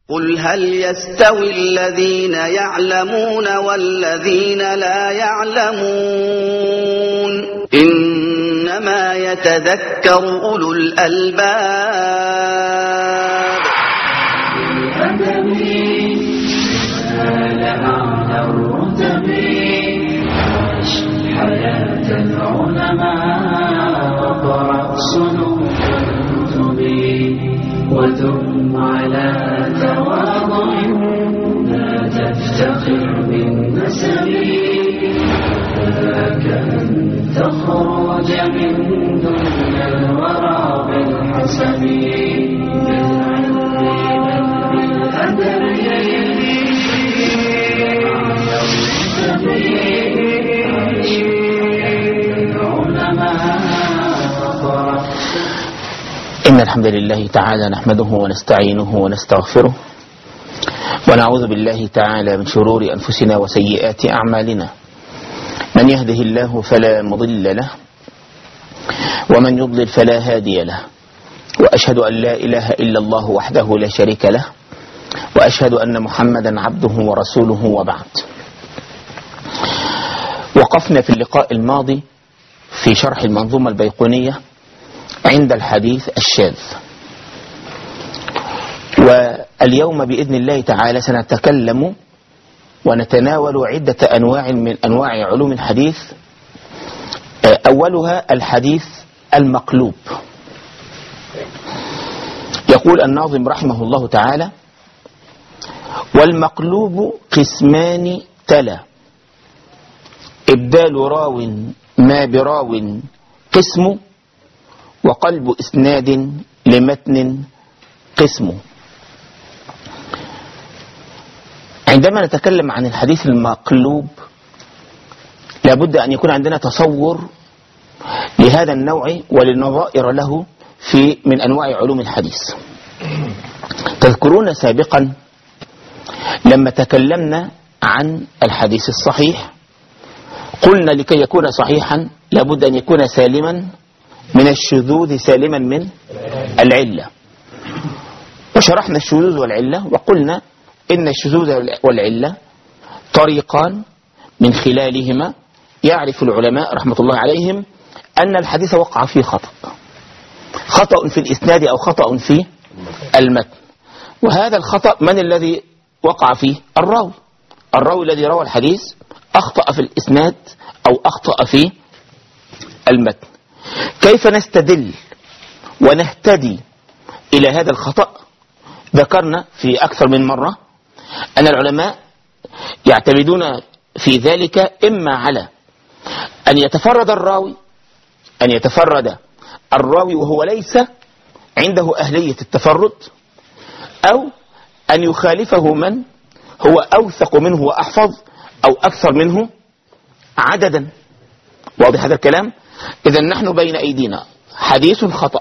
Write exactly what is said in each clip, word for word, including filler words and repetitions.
قل هل يستوي الذين يعلمون والذين لا يعلمون إنما يتذكر أولو الألباب. حياة العلماء وقرأ صنوف الكتب وثم على تواضع لا تفتخر بالنسب فذاك أن تخرج من دنيا الورى بالحسب بالعلم بل إن الحمد لله تعالى نحمده ونستعينه ونستغفره ونعوذ بالله تعالى من شرور أنفسنا وسيئات أعمالنا. من يهده الله فلا مضل له ومن يضلل فلا هادي له، وأشهد أن لا إله إلا الله وحده لا شريك له، وأشهد أن محمدا عبده ورسوله، وبعد. وقفنا في اللقاء الماضي في شرح المنظومة البيقونية عند الحديث الشاذ، واليوم بإذن الله تعالى سنتكلم ونتناول عدة أنواع من أنواع علوم الحديث. أولها الحديث المقلوب. يقول الناظم رحمه الله تعالى: والمقلوب قسمان تلا إبدال راو ما براو قسم وقلب إسناد لمتن قسم. عندما نتكلم عن الحديث المقلوب لابد أن يكون عندنا تصور لهذا النوع وللنظائر له في من أنواع علوم الحديث. تذكرون سابقا لما تكلمنا عن الحديث الصحيح قلنا لكي يكون صحيحا لابد أن يكون سالما من الشذوذ سالما من العلة، وشرحنا الشذوذ والعلة وقلنا إن الشذوذ والعلة طريقان من خلالهما يعرف العلماء رحمة الله عليهم أن الحديث وقع فيه خطأ خطأ في الإسناد أو خطأ في المتن. وهذا الخطأ من الذي وقع فيه؟ الراوي الراوي الذي روى الحديث أخطأ في الإسناد أو أخطأ في المتن. كيف نستدل ونهتدي إلى هذا الخطأ؟ ذكرنا في أكثر من مرة أن العلماء يعتمدون في ذلك إما على أن يتفرد الراوي أن يتفرد الراوي وهو ليس عنده أهلية التفرد، أو أن يخالفه من هو أوثق منه وأحفظ أو أكثر منه عددا. واضح هذا الكلام؟ إذن نحن بين أيدينا حديث خطأ،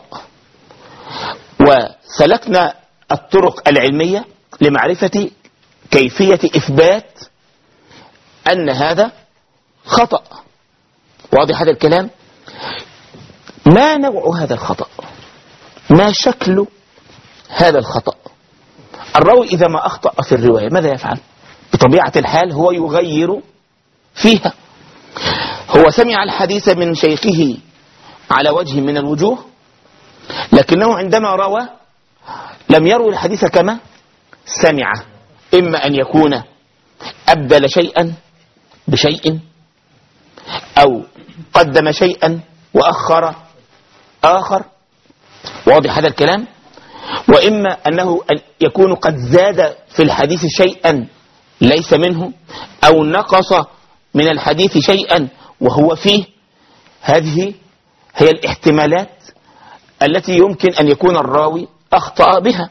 وسلكنا الطرق العلمية لمعرفة كيفية إثبات أن هذا خطأ. واضح هذا الكلام؟ ما نوع هذا الخطأ؟ ما شكل هذا الخطأ؟ الراوي إذا ما أخطأ في الرواية ماذا يفعل؟ بطبيعة الحال هو يغير فيها. هو سمع الحديث من شيخه على وجه من الوجوه، لكنه عندما روى لم يروي الحديث كما سمع. إما أن يكون أبدل شيئا بشيء، أو قدم شيئا وأخر آخر. واضح هذا الكلام؟ وإما أنه يكون قد زاد في الحديث شيئا ليس منه، أو نقص من الحديث شيئا وهو فيه. هذه هي الاحتمالات التي يمكن أن يكون الراوي أخطأ بها.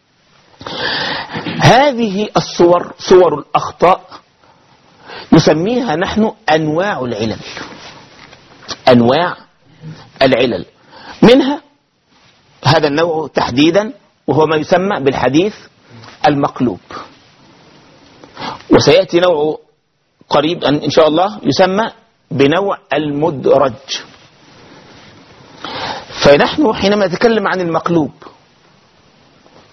هذه الصور صور الأخطاء نسميها نحن أنواع العلل. أنواع العلل منها هذا النوع تحديدا، وهو ما يسمى بالحديث المقلوب. وسيأتي نوع قريب إن شاء الله يسمى بنوع المدرج. فنحن حينما نتكلم عن المقلوب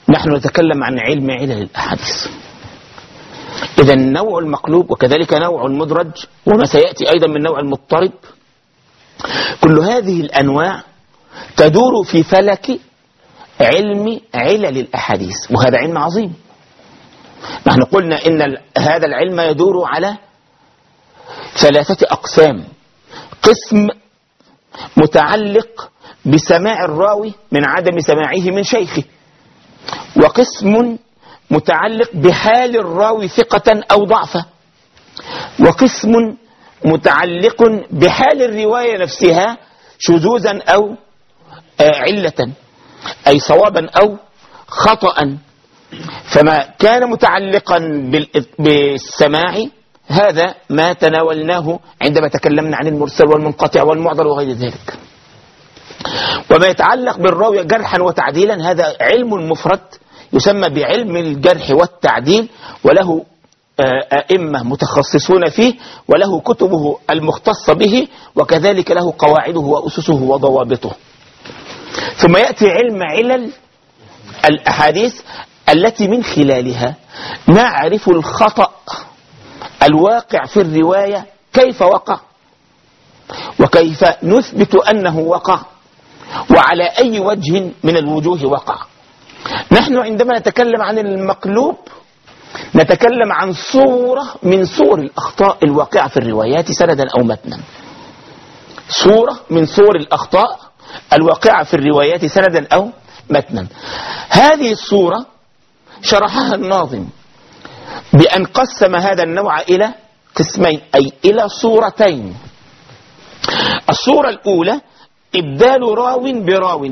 نحن نتكلم عن علم علل الأحاديث. إذا النوع المقلوب وكذلك نوع المدرج وما سيأتي أيضا من نوع المضطرب، كل هذه الأنواع تدور في فلك علم علل الأحاديث، وهذا علم عظيم. نحن قلنا إن هذا العلم يدور على ثلاثة أقسام: قسم متعلق بسماع الراوي من عدم سماعه من شيخه، وقسم متعلق بحال الراوي ثقة أو ضعفا، وقسم متعلق بحال الرواية نفسها شذوذا أو علة، أي صوابا أو خطأ. فما كان متعلقا بالسماع هذا ما تناولناه عندما تكلمنا عن المرسل والمنقطع والمعضل وغير ذلك. وما يتعلق بالراوي جرحا وتعديلا هذا علم مفرد يسمى بعلم الجرح والتعديل، وله أئمة متخصصون فيه، وله كتبه المختصة به، وكذلك له قواعده وأسسه وضوابطه. ثم يأتي علم علل الأحاديث التي من خلالها نعرف الخطأ الواقع في الرواية كيف وقع، وكيف نثبت أنه وقع، وعلى أي وجه من الوجوه وقع. نحن عندما نتكلم عن المقلوب نتكلم عن صورة من صور الأخطاء الواقعة في الروايات سندا أو متنا، صورة من صور الأخطاء الواقعة في الروايات سندا أو متنا. هذه الصورة شرحها الناظم بأن قسم هذا النوع إلى قسمين، أي إلى صورتين. الصورة الأولى إبدال راو براو،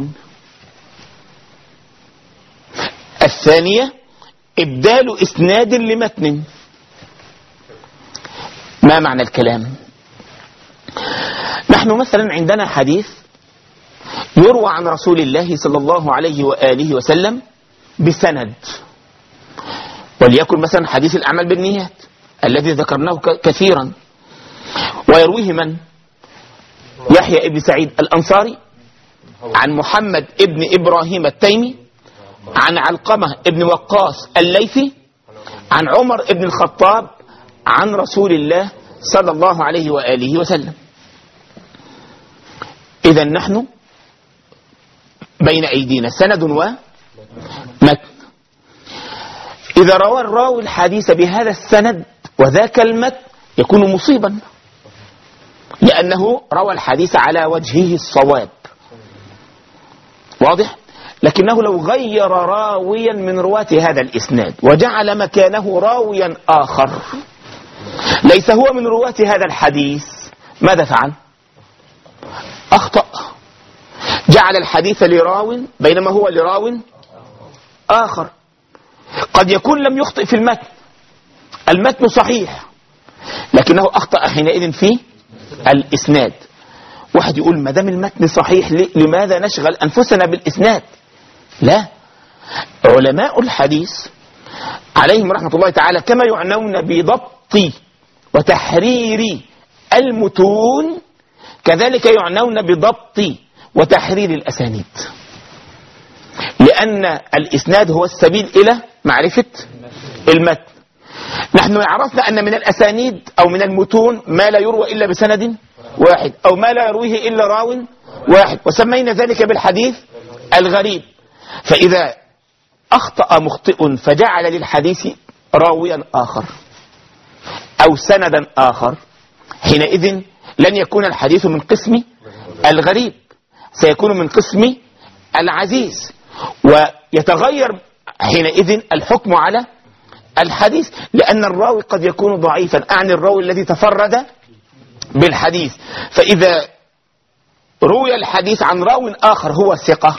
الثانية إبدال إسناد لمتن. ما معنى الكلام؟ نحن مثلا عندنا حديث يروى عن رسول الله صلى الله عليه وآله وسلم بسند، وليكن مثلا حديث الأعمال بالنيات الذي ذكرناه كثيرا، ويرويه من؟ يحيى ابن سعيد الأنصاري عن محمد ابن إبراهيم التيمي عن علقمة ابن وقاص الليثي عن عمر ابن الخطاب عن رسول الله صلى الله عليه وآله وسلم. إذا نحن بين أيدينا سند ومتن. إذا روى الراوي الحديث بهذا السند وذاك المتن يكون مصيبا، لأنه روى الحديث على وجهه الصواب، واضح؟ لكنه لو غير راويا من رواة هذا الإسناد وجعل مكانه راويا آخر ليس هو من رواة هذا الحديث، ماذا فعل؟ أخطأ، جعل الحديث لراو بينما هو لراو آخر. قد يكون لم يخطئ في المتن، المتن صحيح، لكنه أخطأ حينئذ في الإسناد. واحد يقول ما دام المتن صحيح لماذا نشغل أنفسنا بالإسناد؟ لا، علماء الحديث عليهم رحمة الله تعالى كما يعنون بضبط وتحرير المتون كذلك يعنون بضبط وتحرير الأسانيد، لأن الإسناد هو السبيل إلى معرفة المتن. نحن عرفنا أن من الأسانيد أو من المتون ما لا يروى إلا بسند واحد، أو ما لا يرويه إلا راو واحد، وسمينا ذلك بالحديث الغريب. فإذا أخطأ مخطئ فجعل للحديث راويا آخر أو سندا آخر، حينئذ لن يكون الحديث من قسم الغريب، سيكون من قسم العزيز، ويتغير حينئذ الحكم على الحديث، لأن الراوي قد يكون ضعيفا، أعني الراوي الذي تفرد بالحديث. فإذا روي الحديث عن راو آخر هو ثقة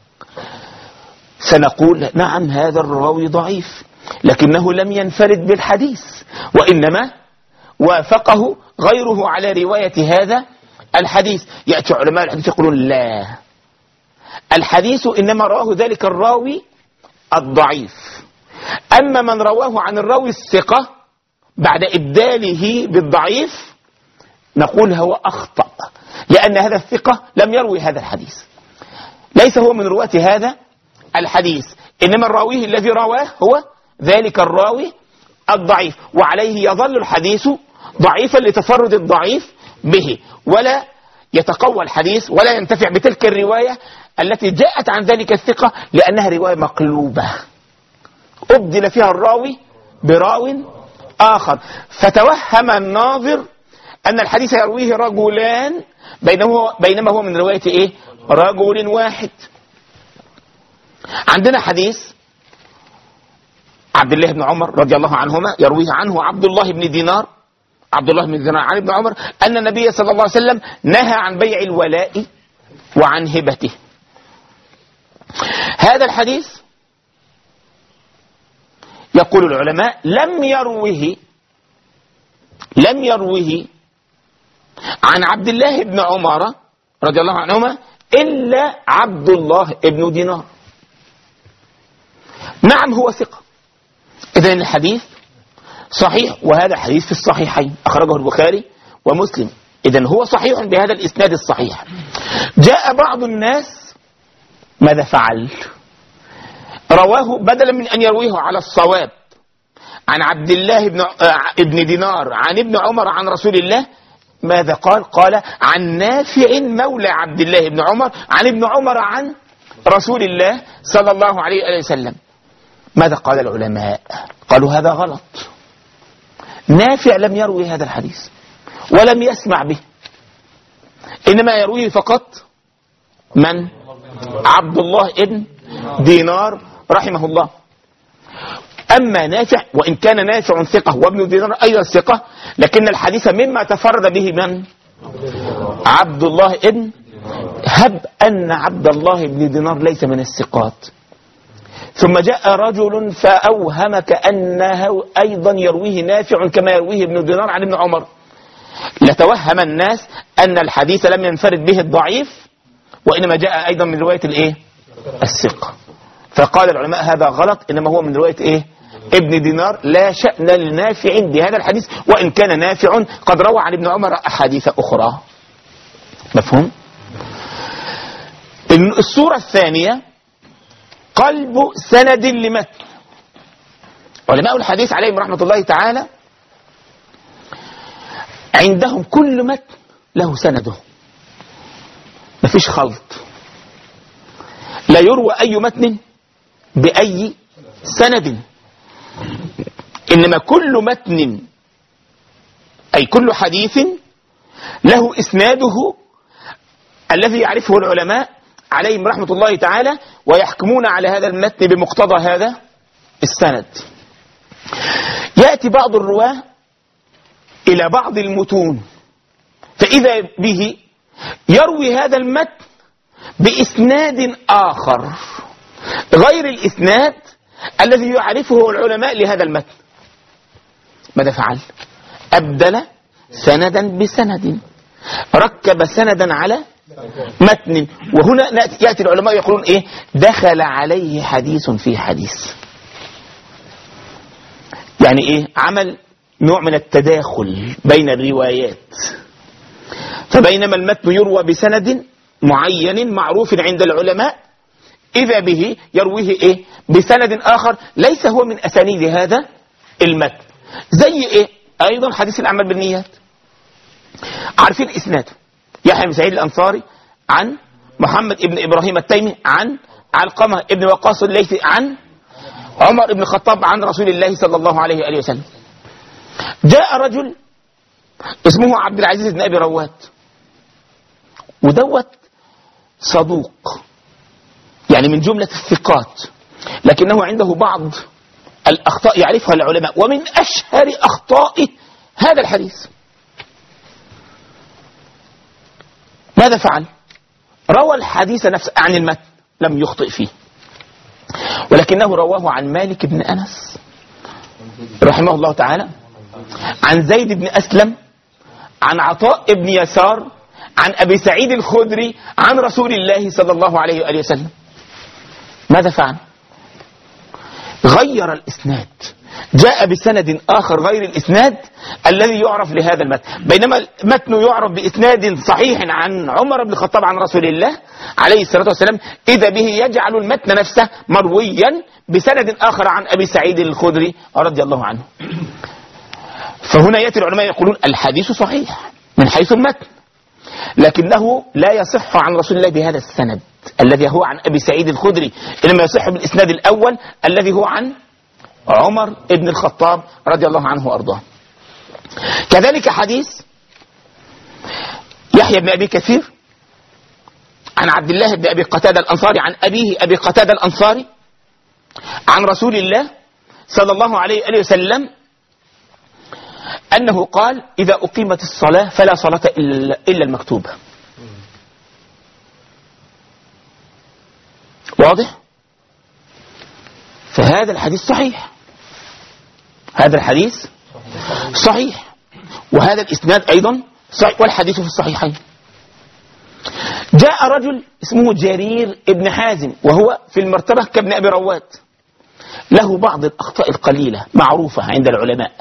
سنقول نعم هذا الراوي ضعيف، لكنه لم ينفرد بالحديث، وإنما وافقه غيره على رواية هذا الحديث. يأتي علماء الحديث يقولون لا، الحديث إنما رواه ذلك الراوي الضعيف، أما من رواه عن الراوي الثقة بعد إبداله بالضعيف نقول هو أخطأ، لأن هذا الثقة لم يروي هذا الحديث، ليس هو من رواة هذا الحديث، إنما الراوي الذي رواه هو ذلك الراوي الضعيف، وعليه يظل الحديث ضعيفا لتفرد الضعيف به، ولا يتقوى الحديث ولا ينتفع بتلك الرواية التي جاءت عن ذلك الثقة، لأنها رواية مقلوبة أبدل فيها الراوي براو آخر، فتوهم الناظر أن الحديث يرويه رجلان بينما هو من رواية إيه؟ رجل واحد. عندنا حديث عبد الله بن عمر رضي الله عنهما يرويه عنه عبد الله بن دينار عبد الله بن دينار عن ابن عمر أن النبي صلى الله عليه وسلم نهى عن بيع الولاء وعن هبته. هذا الحديث يقول العلماء لم يروه لم يروه عن عبد الله بن عمر رضي الله عنهما إلا عبد الله بن دينار. نعم هو ثقة، إذن الحديث صحيح، وهذا حديث في الصحيحين أخرجه البخاري ومسلم، إذن هو صحيح بهذا الإسناد الصحيح. جاء بعض الناس ماذا فعل؟ رواه بدلا من أن يرويه على الصواب عن عبد الله بن ابن دينار عن ابن عمر عن رسول الله، ماذا قال؟ قال عن نافع مولى عبد الله بن عمر عن ابن عمر عن رسول الله صلى الله عليه وسلم. ماذا قال العلماء؟ قالوا هذا غلط، نافع لم يروي هذا الحديث ولم يسمع به، إنما يرويه فقط من؟ عبد الله ابن دينار رحمه الله. أما نافع وإن كان نافع ثقة وابن دينار أيضا ثقة، لكن الحديث مما تفرد به من؟ عبد الله ابن هب أن عبد الله بن دينار ليس من الثقات، ثم جاء رجل فأوهم كأنه أيضا يرويه نافع كما يرويه ابن دينار عن ابن عمر، لتوهم الناس أن الحديث لم ينفرد به الضعيف وإنما جاء أيضا من رواية الإيه؟ الثقة. فقال العلماء هذا غلط، إنما هو من رواية إيه؟ ابن دينار، لا شأن لنافع بهذا الحديث، وإن كان نافع قد روى عن ابن عمر أحاديث أخرى. مفهوم؟ الصورة الثانية قلب سند لمتن. علماء الحديث عليهم رحمة الله تعالى عندهم كل متن له سنده، مفيش خلط، لا يروى أي متن بأي سند، إنما كل متن أي كل حديث له إسناده الذي يعرفه العلماء عليهم رحمة الله تعالى، ويحكمون على هذا المتن بمقتضى هذا السند. يأتي بعض الرواة إلى بعض المتون فإذا به يروي هذا المتن بإسناد آخر غير الإسناد الذي يعرفه العلماء لهذا المتن. ماذا فعل؟ أبدل سندا بسند، ركب سندا على متن. وهنا يأتي العلماء يقولون إيه؟ دخل عليه حديث في حديث، يعني إيه؟ عمل نوع من التداخل بين الروايات، فبينما المتن يروى بسند معين معروف عند العلماء، إذا به يرويه إيه؟ بسند آخر ليس هو من أسانيد هذا المتن. زي إيه؟ أيضا حديث الأعمال بالنيات، عارفين إسناده، يحيى بن سعيد الأنصاري عن محمد ابن إبراهيم التيمي عن علقمة ابن وقاص الليثي عن عمر ابن الخطاب عن رسول الله صلى الله عليه وآله وسلم. جاء رجل اسمه عبد العزيز بن أبي رواد، ودوت صدوق يعني من جملة الثقات، لكنه عنده بعض الأخطاء يعرفها العلماء، ومن أشهر أخطاء هذا الحديث. ماذا فعل؟ روى الحديث نفسه عن المتن، لم يخطئ فيه، ولكنه رواه عن مالك بن أنس رحمه الله تعالى، عن زيد بن أسلم، عن عطاء بن يسار، عن أبي سعيد الخدري عن رسول الله صلى الله عليه وآله وسلم. ماذا فعل؟ غير الإسناد، جاء بسند آخر غير الإسناد الذي يعرف لهذا المتن، بينما المتن يعرف بإسناد صحيح عن عمر بن الخطاب عن رسول الله عليه الصلاة والسلام، إذا به يجعل المتن نفسه مرويا بسند آخر عن أبي سعيد الخدري رضي الله عنه. فهنا يأتي العلماء يقولون الحديث صحيح من حيث المتن، لكنه لا يصح عن رسول الله بهذا السند الذي هو عن أبي سعيد الخدري، إنما يصح بالإسناد الأول الذي هو عن عمر بن الخطاب رضي الله عنه وأرضاه. كذلك حديث يحيى بن أبي كثير عن عبد الله بن أبي قتادة الأنصاري عن أبيه أبي قتادة الأنصاري عن رسول الله صلى الله عليه وسلم أنه قال: إذا أقيمت الصلاة فلا صلاة إلا المكتوبة. واضح؟ فهذا الحديث صحيح، هذا الحديث صحيح، وهذا الإسناد أيضا صحيح، والحديث في الصحيحين. جاء رجل اسمه جرير ابن حازم وهو في المرتبة كابن أبي رواد، له بعض الأخطاء القليلة معروفة عند العلماء،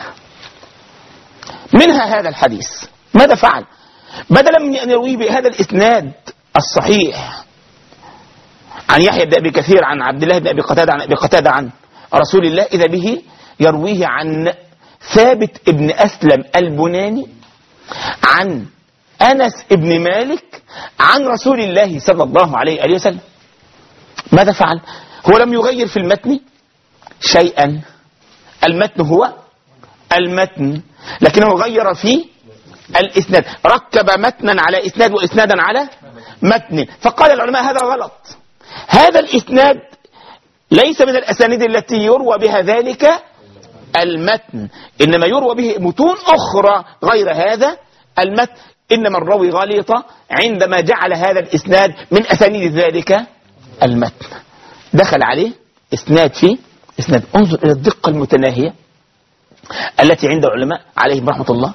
منها هذا الحديث. ماذا فعل؟ بدلا من أن يرويه بهذا الإسناد الصحيح عن يحيى بن أبي كثير عن عبد الله بن أبي قتادة عن أبي قتادة عن رسول الله، إذا به يرويه عن ثابت ابن أسلم البناني عن أنس ابن مالك عن رسول الله صلى الله عليه وسلم. ماذا فعل؟ هو لم يغير في المتن شيئا، المتن هو المتن، لكنه غير في الإسناد، ركب متنا على إسناد وإسنادا على متن. فقال العلماء هذا غلط، هذا الإسناد ليس من الأسانيد التي يروى بها ذلك المتن، إنما يروى به متون أخرى غير هذا المتن، إنما الراوي غلط عندما جعل هذا الإسناد من أسانيد ذلك المتن، دخل عليه إسناد في إسناد. انظر إلى الدقة المتناهية التي عند العلماء عليهم رحمة الله.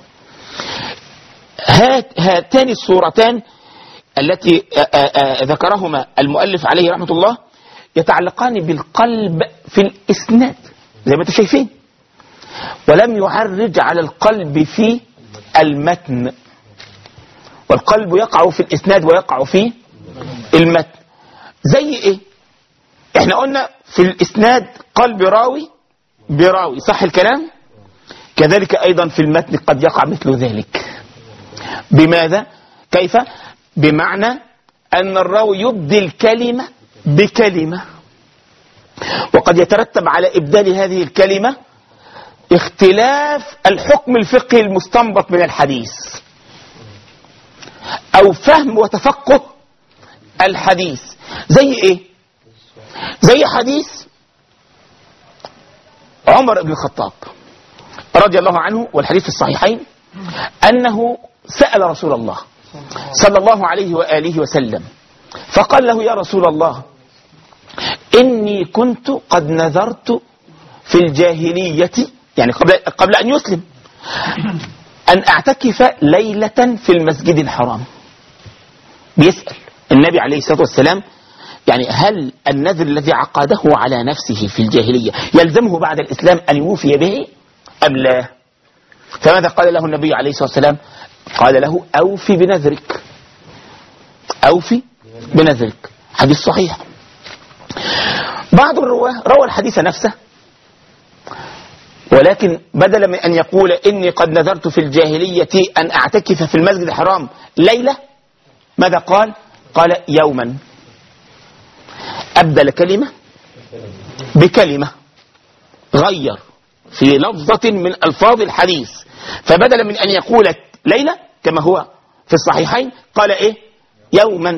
هات هاتان الصورتان التي ذكرهما المؤلف عليه رحمة الله يتعلقان بالقلب في الإسناد زي ما انتم شايفين، ولم يعرج على القلب في المتن، والقلب يقع في الإسناد ويقع في المتن. زي إيه؟ احنا قلنا في الإسناد قلب راوي براوي، صح الكلام؟ كذلك أيضا في المتن قد يقع مثل ذلك. بماذا؟ كيف؟ بمعنى أن الراوي يبدل كلمة بكلمة، وقد يترتب على إبدال هذه الكلمة اختلاف الحكم الفقهي المستنبط من الحديث، أو فهم وتفقه الحديث. زي إيه؟ زي حديث عمر بن الخطاب رضي الله عنه، والحديث في الصحيحين، أنه سأل رسول الله صلى الله عليه وآله وسلم فقال له: يا رسول الله، إني كنت قد نذرت في الجاهلية، يعني قبل, قبل أن يسلم، أن أعتكف ليلة في المسجد الحرام. بيسأل النبي عليه الصلاة والسلام يعني هل النذر الذي عقده على نفسه في الجاهلية يلزمه بعد الإسلام أن يوفي به أم لا؟ فماذا قال له النبي عليه الصلاة والسلام؟ قال له: أوفي بنذرك، أوفي بنذرك. حديث صحيح. بعض الرواه روى الحديث نفسه، ولكن بدلا من أن يقول إني قد نذرت في الجاهلية أن أعتكف في المسجد الحرام ليلة، ماذا قال؟ قال: يوما. أبدل كلمة بكلمة، غير في لفظة من ألفاظ الحديث، فبدلا من أن يقول ليلة كما هو في الصحيحين قال إيه؟ يوما.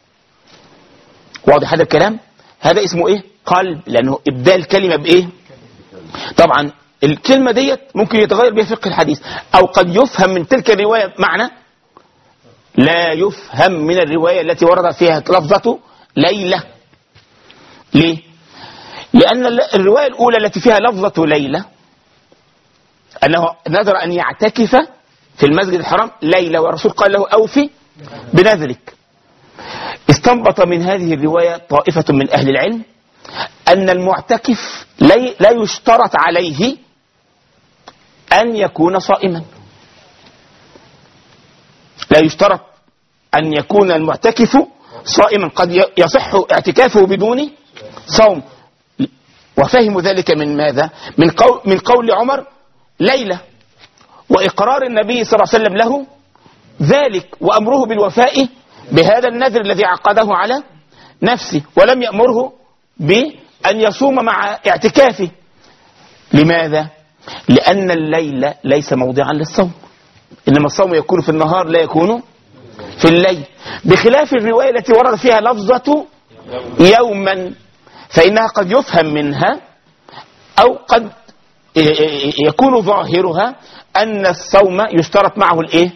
واضح هذا الكلام؟ هذا اسمه إيه؟ قلب، لأنه إبدال كلمة بإيه؟ طبعا الكلمة ديت ممكن يتغير بها فقه الحديث، أو قد يفهم من تلك الرواية معنى لا يفهم من الرواية التي ورد فيها لفظة ليلة. ليه؟ لأن الرواية الأولى التي فيها لفظة ليلة أنه نذر أن يعتكف في المسجد الحرام ليلة، والرسول قال له: أوفي بنذرك. استنبط من هذه الرواية طائفة من أهل العلم أن المعتكف لا يشترط عليه أن يكون صائما. لا يشترط أن يكون المعتكف صائما، قد يصح اعتكافه بدون صوم. وفهم ذلك من ماذا؟ من قول, من قول عمر ليلة، وإقرار النبي صلى الله عليه وسلم له ذلك، وأمره بالوفاء بهذا النذر الذي عقده على نفسه، ولم يأمره بأن يصوم مع اعتكافه. لماذا؟ لأن الليل ليس موضعا للصوم، إنما الصوم يكون في النهار لا يكون في الليل، بخلاف الرواية التي ورد فيها لفظة يوما، فإنها قد يفهم منها أو قد يكون ظاهرها أن الصوم يشترط معه الإيه؟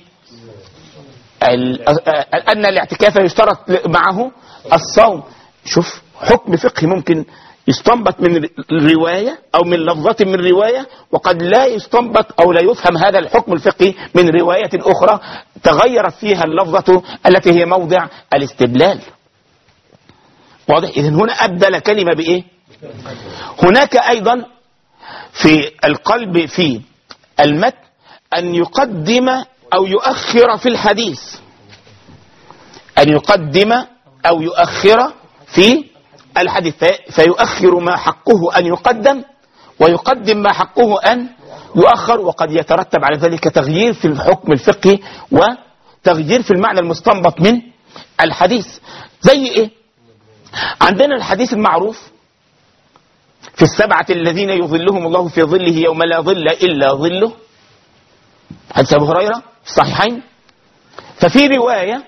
أن الاعتكاف يشترط معه الصوم. شوف حكم فقهي ممكن يستنبط من الرواية أو من لفظة من رواية، وقد لا يستنبط أو لا يفهم هذا الحكم الفقهي من رواية أخرى تغيرت فيها اللفظة التي هي موضع الاستدلال. واضح؟ إذن هنا أبدل كلمة بإيه؟ هناك أيضا في القلب في المتن أن يقدم أو يؤخر في الحديث، أن يقدم أو يؤخر في الحديث، فيؤخر ما حقه أن يقدم ويقدم ما حقه أن يؤخر، وقد يترتب على ذلك تغيير في الحكم الفقهي وتغيير في المعنى المستنبط من الحديث. زي إيه؟ عندنا الحديث المعروف في السبعة الذين يظلهم الله في ظله يوم لا ظل إلا ظله، حديث أبو هريرة في الصحيحين. ففي رواية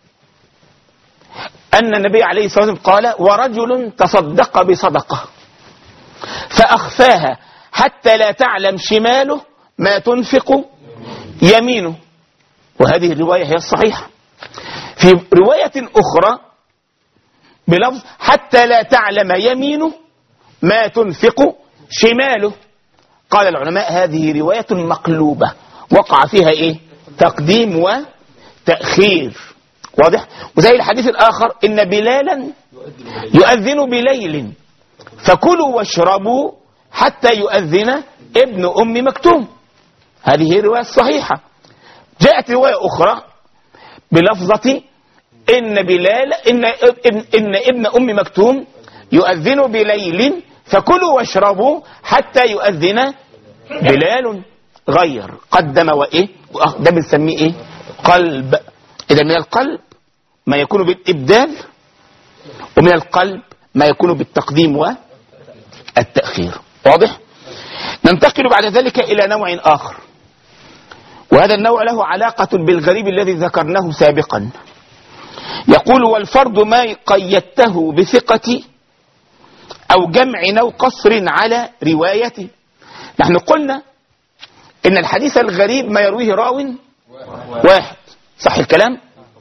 أن النبي عليه الصلاة والسلام قال: ورجل تصدق بصدقة فأخفاها حتى لا تعلم شماله ما تنفق يمينه. وهذه الرواية هي الصحيحة. في رواية أخرى بلفظ: حتى لا تعلم يمينه ما تنفق شماله. قال العلماء: هذه رواية مقلوبة وقع فيها إيه؟ تقديم وتأخير. واضح؟ وزي الحديث الآخر: إن بلالا يؤذن بليل فكلوا واشربوا حتى يؤذن ابن أم مكتوم. هذه هي الرواية الصحيحة. جاءت رواية أخرى بلفظة: إن بلال إن, إن, إن ابن أم مكتوم يؤذن بليل فكلوا واشربوا حتى يؤذن بلال. غير، قدم وإيه؟ ده بنسميه إيه؟ قلب. إذا من القلب ما يكون بالإبدال، ومن القلب ما يكون بالتقديم والتأخير. واضح؟ ننتقل بعد ذلك إلى نوع آخر، وهذا النوع له علاقة بالغريب الذي ذكرناه سابقا. يقول: والفرد ما قيدته بثقة أو جمع أو قصر على روايته. نحن قلنا إن الحديث الغريب ما يرويه راو واحد، صح الكلام؟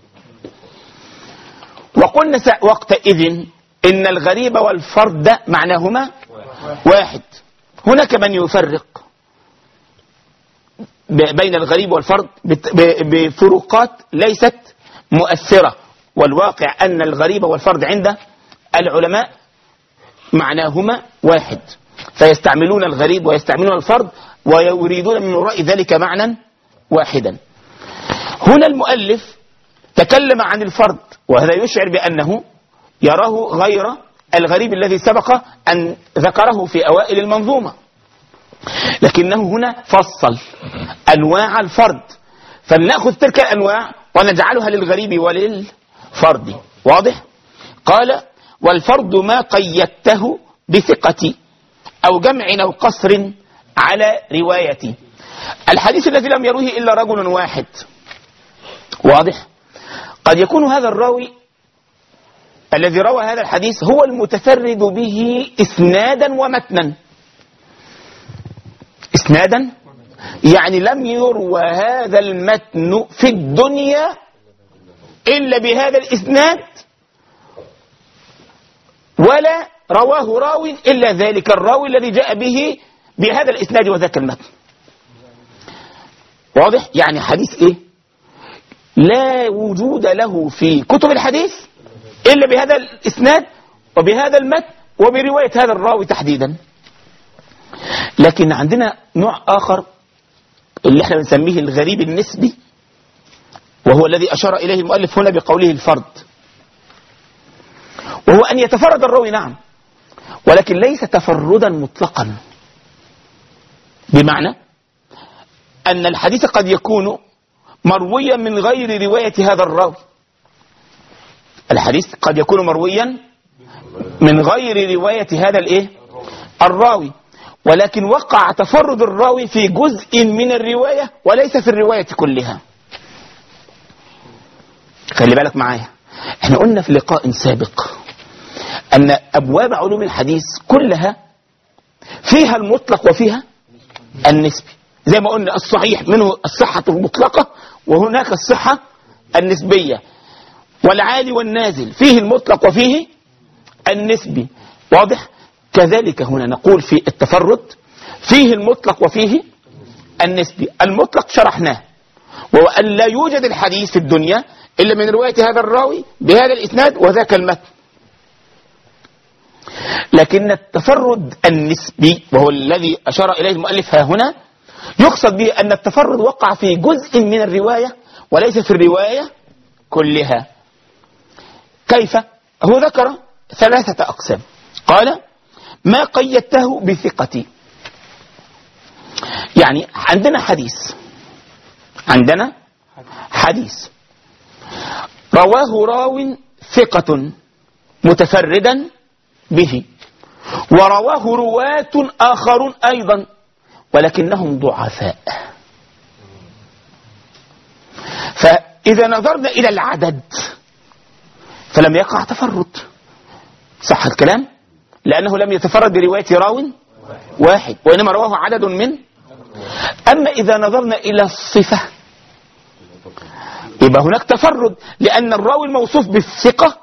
وقلنا وقتئذ إن الغريب والفرد معناهما واحد. هناك من يفرق بين الغريب والفرد بفروقات ليست مؤثرة، والواقع أن الغريب والفرد عند العلماء معناهما واحد، فيستعملون الغريب ويستعملون الفرد ويريدون من وراء ذلك معنى واحدا. هنا المؤلف تكلم عن الفرد، وهذا يشعر بأنه يراه غير الغريب الذي سبق أن ذكره في أوائل المنظومة، لكنه هنا فصل أنواع الفرد، فلنأخذ تلك الأنواع ونجعلها للغريب وللفرد. واضح؟ قال: والفرد ما قيدته بثقة أو جمع أو قصر على روايتي. الحديث الذي لم يروه إلا رجل واحد. واضح؟ قد يكون هذا الراوي الذي روى هذا الحديث هو المتفرد به إسنادا ومتنا. إسنادا يعني لم يروى هذا المتن في الدنيا إلا بهذا الإسناد، ولا رواه راو إلا ذلك الراوي الذي جاء به بهذا الإسناد وذاك المتن. واضح؟ يعني حديث إيه؟ لا وجود له في كتب الحديث إلا بهذا الإسناد وبهذا المتن وبرواية هذا الراوي تحديدا. لكن عندنا نوع آخر اللي احنا بنسميه الغريب النسبي، وهو الذي أشار إليه المؤلف هنا بقوله الفرد، وهو أن يتفرد الراوي نعم، ولكن ليس تفردا مطلقا، بمعنى أن الحديث قد يكون مرويا من غير رواية هذا الراوي. الحديث قد يكون مرويا من غير رواية هذا الايه الراوي، ولكن وقع تفرد الراوي في جزء من الرواية وليس في الرواية كلها. خلي بالك معايا، احنا قلنا في لقاء سابق أن أبواب علوم الحديث كلها فيها المطلق وفيها النسبي، زي ما قلنا الصحيح منه الصحة المطلقة وهناك الصحة النسبية، والعالي والنازل فيه المطلق وفيه النسبي، واضح؟ كذلك هنا نقول في التفرد فيه المطلق وفيه النسبي. المطلق شرحناه، وهو أن لا يوجد الحديث في الدنيا إلا من رواية هذا الراوي بهذا الإسناد وذاك المتن. لكن التفرد النسبي وهو الذي أشار إليه المؤلف ها هنا يقصد به أن التفرد وقع في جزء من الرواية وليس في الرواية كلها. كيف؟ هو ذكر ثلاثة أقسام. قال: ما قيدته بثقتي، يعني عندنا حديث عندنا حديث رواه راو ثقة متفردا به، ورواه رواة آخرون أيضا ولكنهم ضعفاء. فإذا نظرنا إلى العدد فلم يقع تفرد، صح الكلام؟ لأنه لم يتفرد برواية راو واحد، وإنما رواه عدد من. أما إذا نظرنا إلى الصفة يبقى هناك تفرد، لأن الراوي الموصوف بالثقة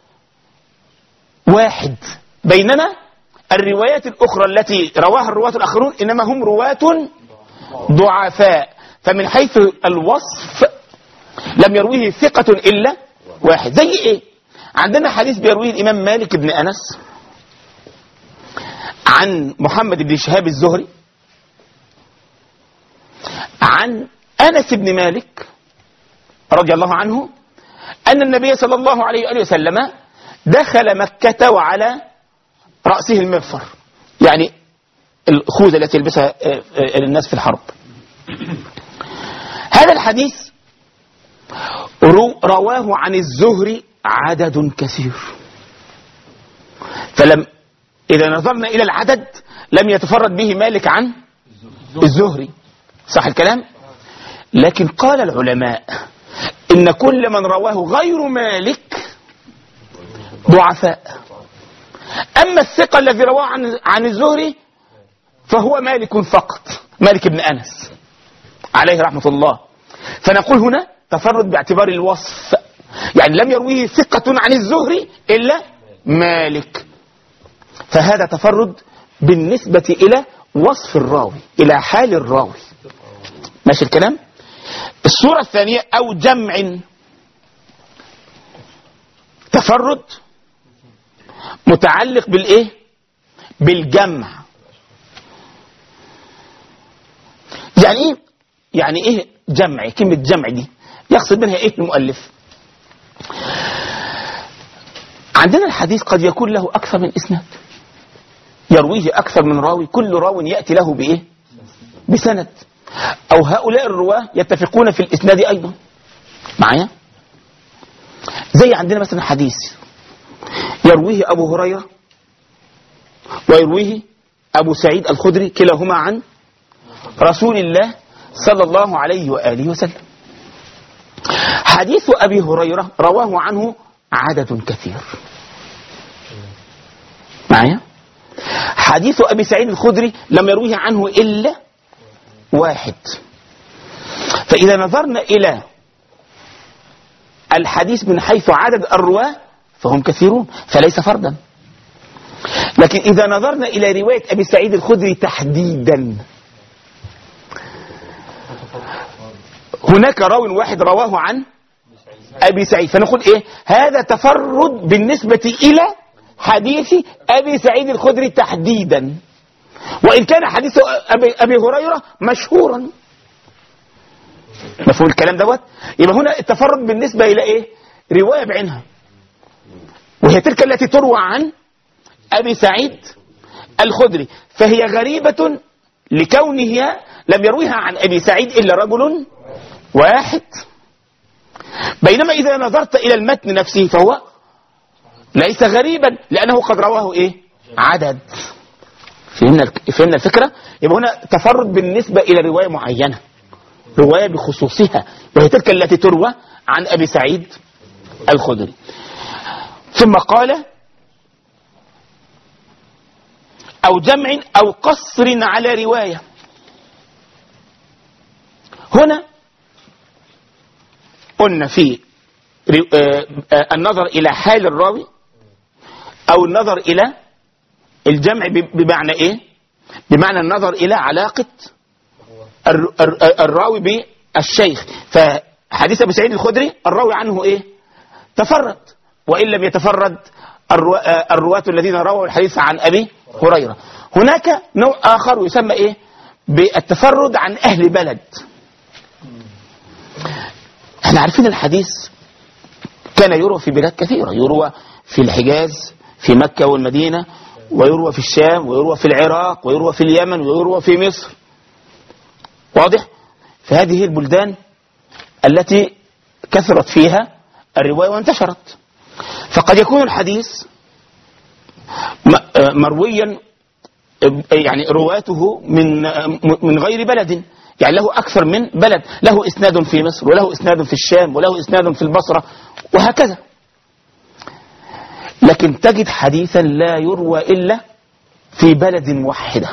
واحد، بينما الروايات الأخرى التي رواها الرواة الآخرون إنما هم رواة ضعفاء. فمن حيث الوصف لم يرويه ثقة إلا واحد. زي إيه؟ عندنا حديث بيرويه الإمام مالك بن أنس عن محمد بن شهاب الزهري عن أنس بن مالك رضي الله عنه أن النبي صلى الله عليه وآله وسلم دخل مكة وعلى رأسه المغفر، يعني الخوذة التي يلبسها الناس في الحرب. هذا الحديث رواه عن الزهري عدد كثير، فلم إذا نظرنا إلى العدد لم يتفرد به مالك عن الزهري، صح الكلام؟ لكن قال العلماء إن كل من رواه غير مالك ضعفاء. أما الثقة الذي رواه عن عن الزهري فهو مالك فقط، مالك بن أنس عليه رحمة الله. فنقول هنا تفرد باعتبار الوصف، يعني لم يرويه ثقة عن الزهري إلا مالك، فهذا تفرد بالنسبة إلى وصف الراوي، إلى حال الراوي. ماشي الكلام؟ الصورة الثانية أو جمع، تفرد متعلق بالإيه؟ بالجمع. يعني إيه؟ يعني إيه جمع؟ كلمة جمع دي يقصد منها إيه المؤلف؟ عندنا الحديث قد يكون له أكثر من إسناد، يرويه أكثر من راوي، كل راو يأتي له بإيه؟ بسند، أو هؤلاء الرواة يتفقون في الإسناد أيضا معايا. زي عندنا مثلا حديث يرويه أبو هريرة ويرويه أبو سعيد الخدري، كلاهما عن رسول الله صلى الله عليه وآله وسلم. حديث أبي هريرة رواه عنه عدد كثير معايا. حديث أبي سعيد الخدري لم يرويه عنه إلا واحد. فإذا نظرنا إلى الحديث من حيث عدد الرواة فهم كثيرون فليس فردا. لكن إذا نظرنا إلى رواية أبي سعيد الخدري تحديدا هناك راو واحد رواه عن أبي سعيد، فنقول إيه؟ هذا تفرد بالنسبة إلى حديث أبي سعيد الخدري تحديدا، وإن كان حديث أبي, أبي هريرة مشهورا مفهوم الكلام دوت؟ يبقى هنا التفرد بالنسبة إلى إيه؟ رواية بعينها، وهي تلك التي تروى عن أبي سعيد الخدري، فهي غريبة لكونها لم يرويها عن أبي سعيد إلا رجل واحد. بينما إذا نظرت إلى المتن نفسه فهو ليس غريبا لأنه قد رواه إيه؟ عدد. فهمنا فهمنا الفكرة؟ يبقى هنا تفرد بالنسبة إلى رواية معينة، رواية بخصوصها، وهي تلك التي تروى عن أبي سعيد الخدري. ثم قال أو جمع أو قصر على رواية. هنا قلنا في النظر إلى حال الراوي أو النظر إلى الجمع بمعنى إيه؟ بمعنى النظر إلى علاقة الراوي بالشيخ. فحديث أبي سعيد الخدري الراوي عنه إيه؟ تفرد، وإن لم يتفرد الرواة الذين رووا الحديث عن أبي هريرة. هناك نوع آخر يسمى إيه؟ بالتفرد عن أهل بلد. احنا عارفين الحديث كان يروى في بلاد كثيرة، يروى في الحجاز في مكة والمدينة، ويروى في الشام، ويروى في العراق، ويروى في اليمن، ويروى في مصر. واضح؟ فهذه البلدان التي كثرت فيها الرواية وانتشرت. فقد يكون الحديث مرويا يعني رواته من من غير بلد، يعني له أكثر من بلد، له إسناد في مصر، وله إسناد في الشام، وله إسناد في البصرة، وهكذا. لكن تجد حديثا لا يروى إلا في بلد واحدة،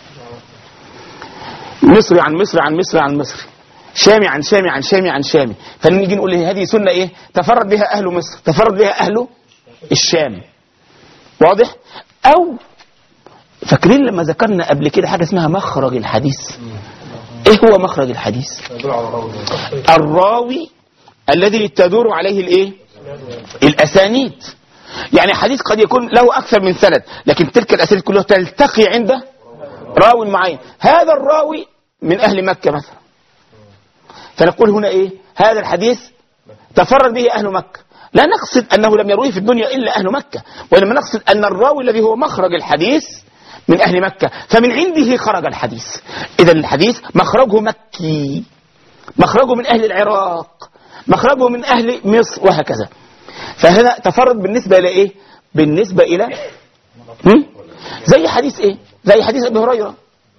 مصري عن مصري عن مصري عن مصري، شامي عن شامي عن شامي عن شامي. فنيجي نقول هذه سنة إيه؟ تفرد بها أهل مصر، تفرد بها أهل الشام. واضح؟ أو فاكرين لما ذكرنا قبل كده حاجة اسمها مخرج الحديث؟ إيه هو مخرج الحديث؟ الراوي الذي تدور عليه الإيه؟ الأسانيد. يعني حديث قد يكون له أكثر من سند، لكن تلك الأسانيد كلها تلتقي عند راوي معين. هذا الراوي من أهل مكة مثلا، فنقول هنا إيه؟ هذا الحديث تفرد به أهل مكة. لا نقصد أنه لم يرويه في الدنيا إلا أهل مكة، وإنما نقصد أن الراوي الذي هو مخرج الحديث من أهل مكة، فمن عنده خرج الحديث. إذا الحديث مخرجه مكي، مخرجه من أهل العراق، مخرجه من أهل مصر، وهكذا. فهنا تفرد بالنسبة إلى إيه؟ بالنسبة إلى هم؟ زي حديث إيه؟ زي حديث أبي هريرة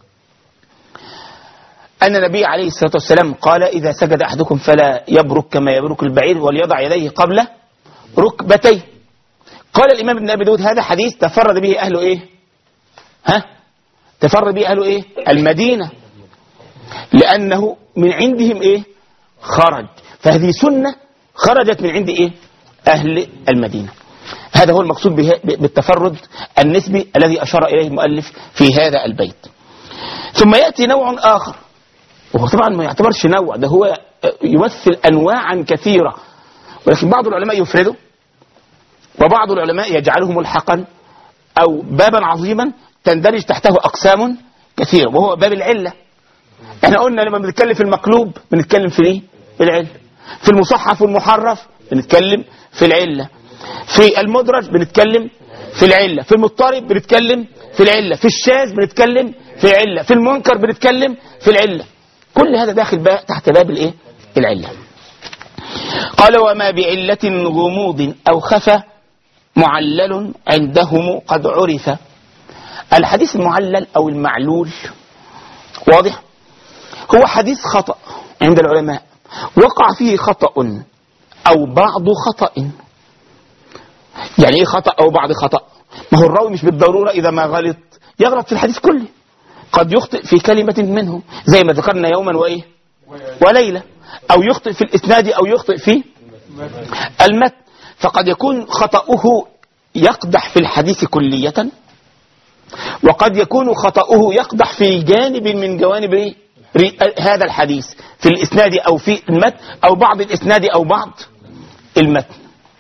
أن النبي عليه الصلاة والسلام قال إذا سجد أحدكم فلا يبرك كما يبرك البعير وليضع يديه قبل ركبتيه. قال الإمام ابن أبي داود هذا حديث تفرد به أهل إيه؟ ها؟ تفرد به أهل إيه؟ المدينة، لأنه من عندهم إيه؟ خرج. فهذه سنة خرجت من عند إيه؟ أهل المدينة. هذا هو المقصود بالتفرد النسبي الذي أشار إليه المؤلف في هذا البيت. ثم يأتي نوع آخر، وهو طبعا ما يعتبرش نوع، ده هو يمثل أنواعا كثيرة، ولكن بعض العلماء يفرده، وبعض العلماء يجعله ملحقا أو بابا عظيما تندرج تحته أقسام كثيرة، وهو باب العلة. احنا قلنا لما بنتكلم في المقلوب بنتكلم في ايه؟ في العلة. في المصحف والمحرف بنتكلم في العلة. في المدرج بنتكلم في العلة. في المضطرب بنتكلم في العلة. في الشاذ بنتكلم في العلة. في المنكر بنتكلم في العلة. كل هذا داخل بقى تحت باب الايه؟ العلة. قال وما بعلة غموض أو خفى معلل عندهم قد عرف. الحديث المعلل أو المعلول واضح هو حديث خطأ عند العلماء، وقع فيه خطأ أو بعض خطأ. يعني إيه خطأ أو بعض خطأ؟ ما هو الراوي مش بالضرورة إذا ما غلط يغلط في الحديث كله، قد يخطئ في كلمة منه زي ما ذكرنا يوما وإيه وليلة، أو يخطئ في الإسناد أو يخطئ في المتن. فقد يكون خطأه يقدح في الحديث كلية، وقد يكون خطأه يقدح في جانب من جوانب هذا الحديث في الإسناد أو في المتن أو بعض الإسناد أو بعض المتن.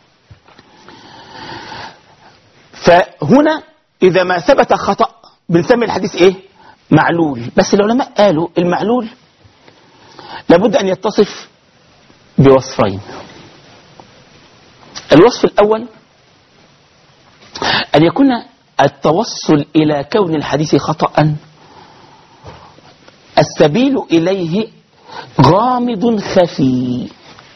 فهنا إذا ما ثبت خطأ بنسمي الحديث إيه؟ معلول. بس العلماء قالوا المعلول لابد أن يتصف بوصفين. الوصف الأول أن يكون التوصل إلى كون الحديث خطأ السبيل إليه غامض خفي،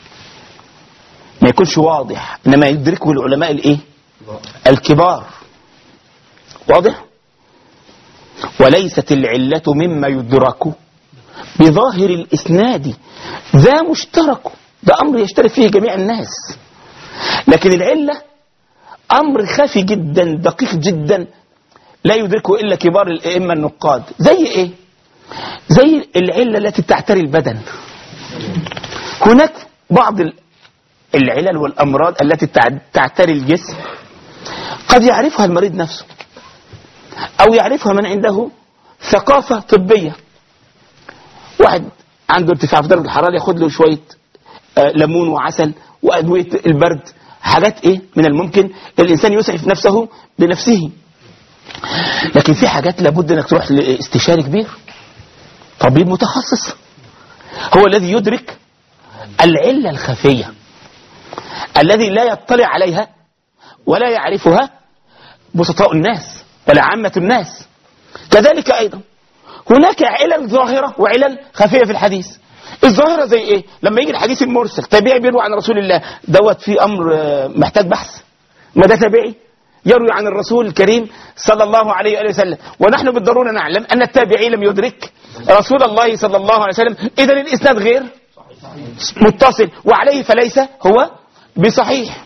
ما يكونش واضح، إنما يدركه العلماء الإيه؟ الكبار. واضح؟ وليست العلة مما يدرك بظاهر الإسناد ذا مشترك، ده أمر يشترك فيه جميع الناس، لكن العلة أمر خفي جدا دقيق جدا لا يدركه إلا كبار الأئمة النقاد. زي إيه؟ زي العلة التي تعتري البدن. هناك بعض العلل والأمراض التي تعتري الجسم قد يعرفها المريض نفسه أو يعرفها من عنده ثقافة طبية. واحد عنده ارتفاع في درجة الحرارة ياخد له شوية ليمون وعسل وأدوية البرد، حاجات إيه من الممكن الإنسان يسعف نفسه بنفسه. لكن في حاجات لابد أنك تروح لاستشاري كبير، طبيب متخصص هو الذي يدرك العلة الخفية الذي لا يطلع عليها ولا يعرفها بسطاء الناس ولا عامة الناس. كذلك أيضا هناك علل ظاهرة وعلل خفية في الحديث. الظاهرة زي إيه؟ لما يجي الحديث المرسل تابعي بيروي عن رسول الله، دوت في أمر محتاج بحث. ما ده تابعي يروي عن الرسول الكريم صلى الله عليه وسلم، ونحن بالضرورة نعلم أن التابعي لم يدرك رسول الله صلى الله عليه وسلم، إذن الإسناد غير متصل وعليه فليس هو بصحيح.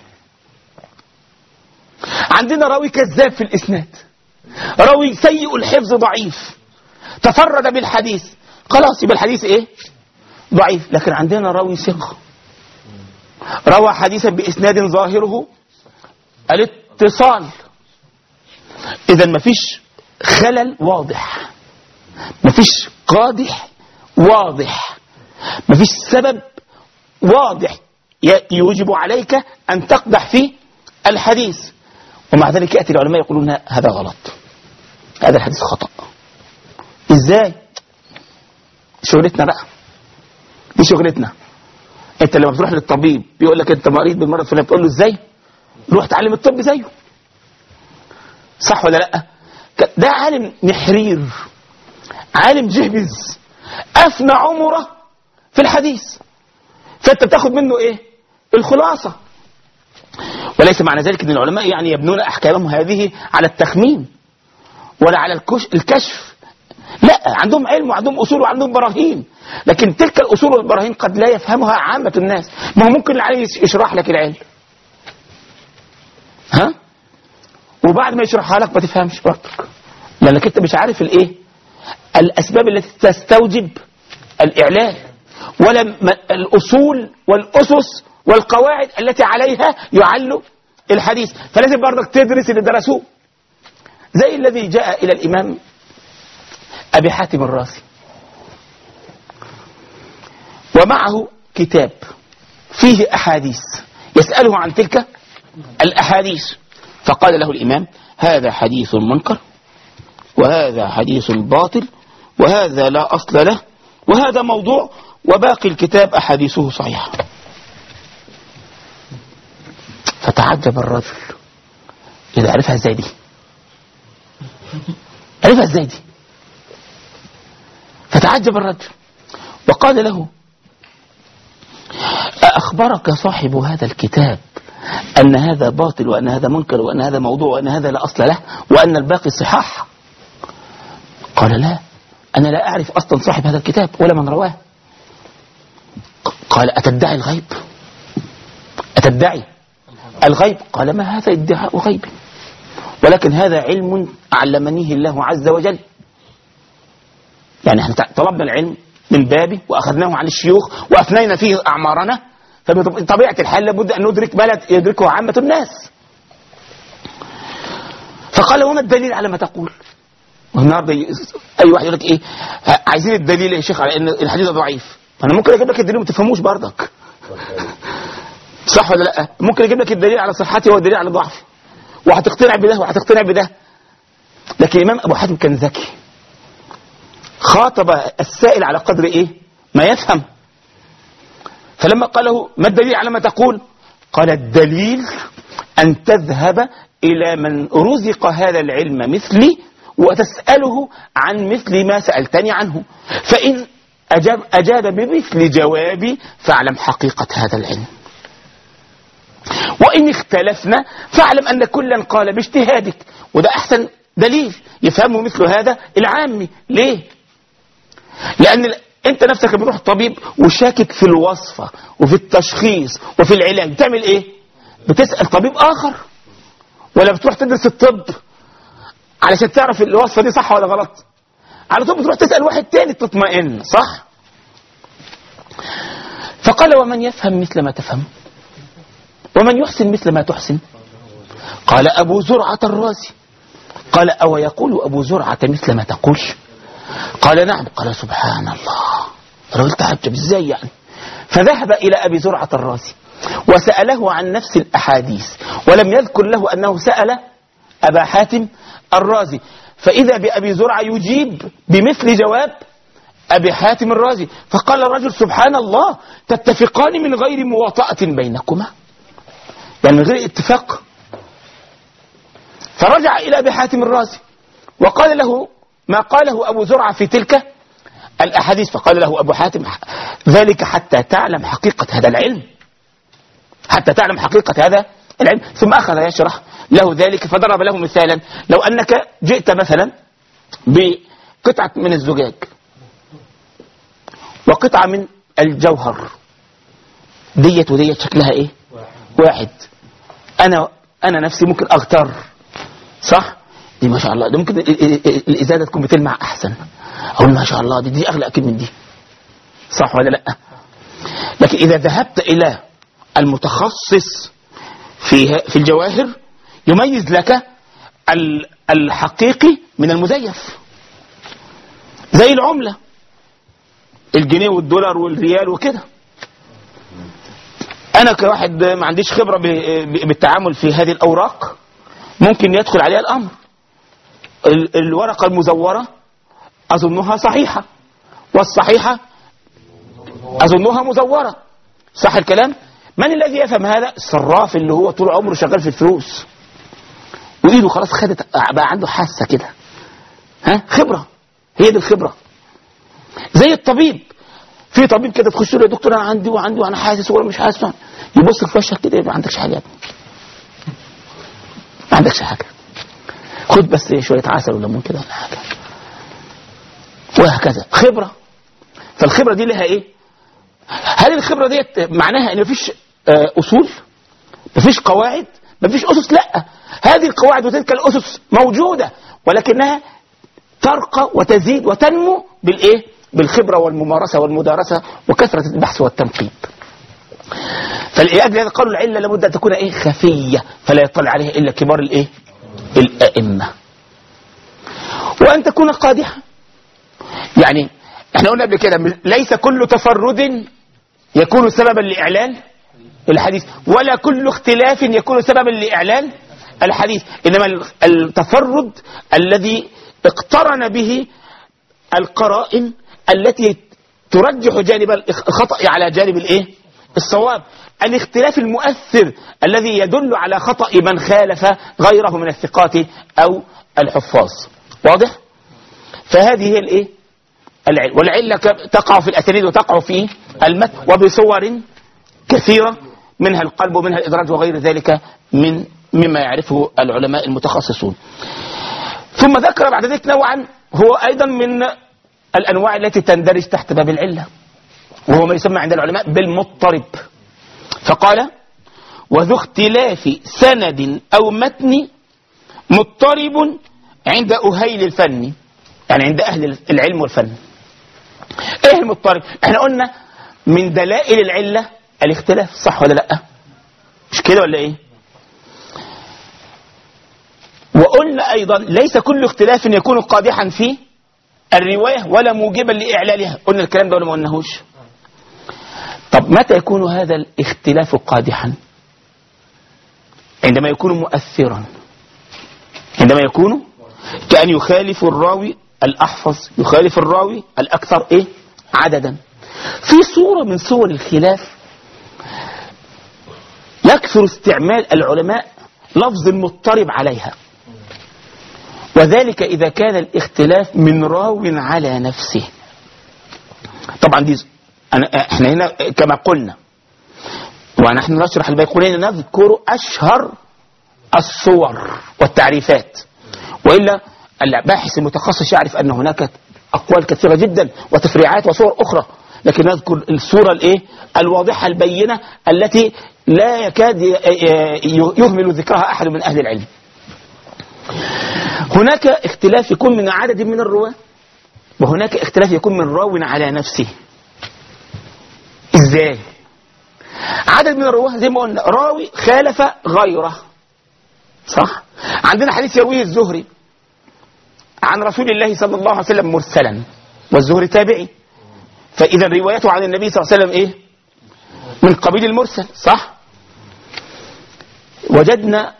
عندنا راوي كذاب في الإسناد، راوي سيء الحفظ ضعيف تفرد بالحديث، خلاص يبقى الحديث إيه؟ ضعيف. لكن عندنا راوي ثقة روى حديثا بإسناد ظاهره الاتصال، إذا مفيش خلل واضح، مفيش قادح واضح، مفيش سبب واضح يوجب عليك أن تقدح في الحديث. ومع ذلك يأتي العلماء يقولون هذا غلط، هذا الحديث خطأ. إزاي؟ شغلتنا بقى، دي شغلتنا. أنت لما بتروح للطبيب بيقول لك أنت مريض بالمرض الفلاني، بتقول له إزاي؟ روح تعلم الطب زيه، صح ولا لأ؟ ده عالم نحرير، عالم جهبز أفنى عمره في الحديث، فأنت بتاخد منه إيه؟ الخلاصة. وليس معنى ذلك أن العلماء يعني يبنون أحكامهم هذه على التخمين ولا على الكشف، لا، عندهم علم وعندهم أصول وعندهم براهين، لكن تلك الأصول والبراهين قد لا يفهمها عامة الناس. ما هو ممكن العلم يشرح لك العلم، ها؟ وبعد ما يشرحها لك ما تفهمش برضك، لأنك أنت مش عارف الإيه؟ الأسباب التي تستوجب الإعلان، ولا الأصول والأسس والقواعد التي عليها يعل الحديث. فلازم برضك تدرس اللي درسوه. زي الذي جاء إلى الإمام أبي حاتم الرازي ومعه كتاب فيه أحاديث، يسأله عن تلك الأحاديث، فقال له الإمام هذا حديث منكر، وهذا حديث باطل، وهذا لا أصل له، وهذا موضوع، وباقي الكتاب أحاديثه صحيحة. فتعجب الرجل، إذا عرفها ازاي دي؟ عرفها ازاي دي؟ فتعجب الرجل وقال له أخبرك صاحب هذا الكتاب أن هذا باطل، وأن هذا منكر، وأن هذا موضوع، وأن هذا لا أصل له، وأن الباقي صحاح؟ قال لا، أنا لا أعرف أصلا صاحب هذا الكتاب ولا من رواه. قال أتدعي الغيب؟ أتدعي الغيب؟ قال ما هذا ادعاء غيب، ولكن هذا علم علمنيه الله عز وجل. يعني احنا طلبنا العلم من بابه وأخذناه عن الشيوخ وأفنينا فيه أعمارنا، فبطبيعة الحال لابد أن ندرك ما لا يدركه عامة الناس. فقال وما الدليل على ما تقول؟ والنهارده أي واحد يقول لك إيه عايزين الدليل يا شيخ على أن الحديث ضعيف. أنا ممكن أجيب لك الدليل وما تفهموش برضك، صح ولا لا؟ ممكن أجيب لك الدليل على صحته والدليل على ضعفه، وهتقتنع بده وهتقتنع بده. لكن الإمام أبو حاتم كان ذكي، خاطب السائل على قدر إيه ما يفهم. فلما قاله ما الدليل على ما تقول؟ قال الدليل أن تذهب إلى من رزق هذا العلم مثلي وتسأله عن مثل ما سألتني عنه، فإن أجاب, أجاب بمثل جوابي فاعلم حقيقة هذا العلم، وإن اختلفنا فاعلم أن كلا قال باجتهادك. وده أحسن دليل يفهمه مثل هذا العامي. ليه؟ لأن أنت نفسك بتروح الطبيب وشاكك في الوصفة وفي التشخيص وفي العلاج، تعمل إيه؟ بتسأل طبيب آخر، ولا بتروح تدرس الطب علشان تعرف الوصفة دي صح ولا غلط؟ على طول بتروح تسأل واحد تاني تطمئن، صح؟ فقال ومن يفهم مثل ما تفهم ومن يحسن مثل ما تحسن؟ قال أبو زرعة الرازي. قال أو يقول أبو زرعة مثل ما تقول؟ قال نعم. قال سبحان الله، الرجل تعجب ازاي يعني؟ فذهب إلى أبي زرعة الرازي وسأله عن نفس الأحاديث، ولم يذكر له أنه سأل أبا حاتم الرازي، فإذا بأبي زرعة يجيب بمثل جواب أبي حاتم الرازي. فقال الرجل سبحان الله، تتفقان من غير مواطأة بينكما، يعني من غير اتفاق. فرجع إلى أبي حاتم الرازي وقال له ما قاله أبو زرعة في تلك الأحاديث، فقال له أبو حاتم ذلك حتى تعلم حقيقة هذا العلم، حتى تعلم حقيقة هذا العلم. ثم أخذ يشرح له ذلك، فضرب له مثالا: لو أنك جئت مثلا بقطعة من الزجاج وقطعة من الجوهر، ديت وديت شكلها إيه؟ واحد. أنا أنا نفسي ممكن أغتر، صح؟ دي ما شاء الله، دي ممكن الإزازة تكون بتلمع أحسن، أقول ما شاء الله دي, دي أغلى أكيد من دي، صح ولا لأ؟ لكن إذا ذهبت إلى المتخصص في في الجواهر يميز لك الحقيقي من المزيف. زي العملة، الجنيه والدولار والريال وكده. أنا كواحد ما عنديش خبرة بالتعامل في هذه الأوراق ممكن يدخل عليها الأمر. الورقة المزورة أظنها صحيحة، والصحيحة أظنها مزورة، صح الكلام؟ من الذي يفهم هذا؟ الصراف اللي هو طول عمره شغال في الفلوس وإيده خلاص خدت، بقى عنده حاسة كده، ها، خبرة، هي دي الخبرة. زي الطبيب، في طبيب كده تخش له يا دكتور أنا عندي وعندي وأنا حاسس ولا مش حاسس، يبص في وشك كده ما عندكش حاجة، ما عندكش حاجة، خد بس شوية عسل وليمون كده ولا حاجة، وهكذا. خبرة. فالخبرة دي لها إيه؟ هل الخبرة دي معناها إن مفيش أصول؟ مفيش قواعد؟ مفيش أسس؟ لا، هذه القواعد وتلك الأسس موجودة، ولكنها ترقى وتزيد وتنمو بالإيه؟ بالخبرة والممارسة والمدارسة وكثرة البحث والتنقيب. فلأجل هذا قالوا العلة لابد أن تكون إيه؟ خفية، فلا يطلع عليها إلا كبار الإيه؟ الأئمة. وأن تكون قادحة، يعني احنا قلنا قبل كده ليس كل تفرد يكون سببا لإعلان الحديث، ولا كل اختلاف يكون سببا لإعلان الحديث، إنما التفرد الذي اقترن به القرائن التي ترجح جانب الخطأ على جانب الايه؟ الصواب. الاختلاف المؤثر الذي يدل على خطأ من خالف غيره من الثقات أو الحفاظ. واضح؟ فهذه هي الايه؟ العلة. والعلة تقع في الأسانيد وتقع في المتن وبصور كثيرة، منها القلب ومنها الإدراج وغير ذلك من مما يعرفه العلماء المتخصصون. ثم ذكر بعد ذلك نوعا هو أيضا من الأنواع التي تندرج تحت باب العلة، وهو ما يسمى عند العلماء بالمضطرب. فقال وذو اختلاف سند أو متن مضطرب عند أهيل الفن، يعني عند أهل العلم والفن. ايه المضطرب؟ احنا قلنا من دلائل العلة الاختلاف، صح ولا لا؟ مش كده ولا ايه؟ وقلنا ايضا ليس كل اختلاف يكون قادحا في الرواية ولا موجبا لإعلالها. قلنا الكلام ده ولا ما قلناهوش؟ طب متى يكون هذا الاختلاف قادحا؟ عندما يكون مؤثرا، عندما يكون كأن يخالف الراوي الأحفظ يخالف الراوي الأكثر إيه؟ عددا. في صورة من صور الخلاف يكثر استعمال العلماء لفظ المضطرب عليها، وذلك إذا كان الاختلاف من راو على نفسه. طبعا دي أنا احنا هنا كما قلنا ونحن نشرح البيقونين نذكر أشهر الصور والتعريفات، وإلا الباحث المتخصص يعرف أن هناك أقوال كثيرة جدا وتفريعات وصور أخرى، لكن نذكر الصورة الإيه الواضحة البينة التي لا يكاد يهمل ذكرها أحد من أهل العلم. هناك اختلاف يكون من عدد من الرواة، وهناك اختلاف يكون من راو على نفسه. إزاي؟ عدد من الرواة زي ما قلنا راوي خالف غيره، صح؟ عندنا حديث يرويه الزهري عن رسول الله صلى الله عليه وسلم مرسلا، والزهري تابعي، فإذا روايته عن النبي صلى الله عليه وسلم إيه؟ من قبيل المرسل، صح؟ وجدنا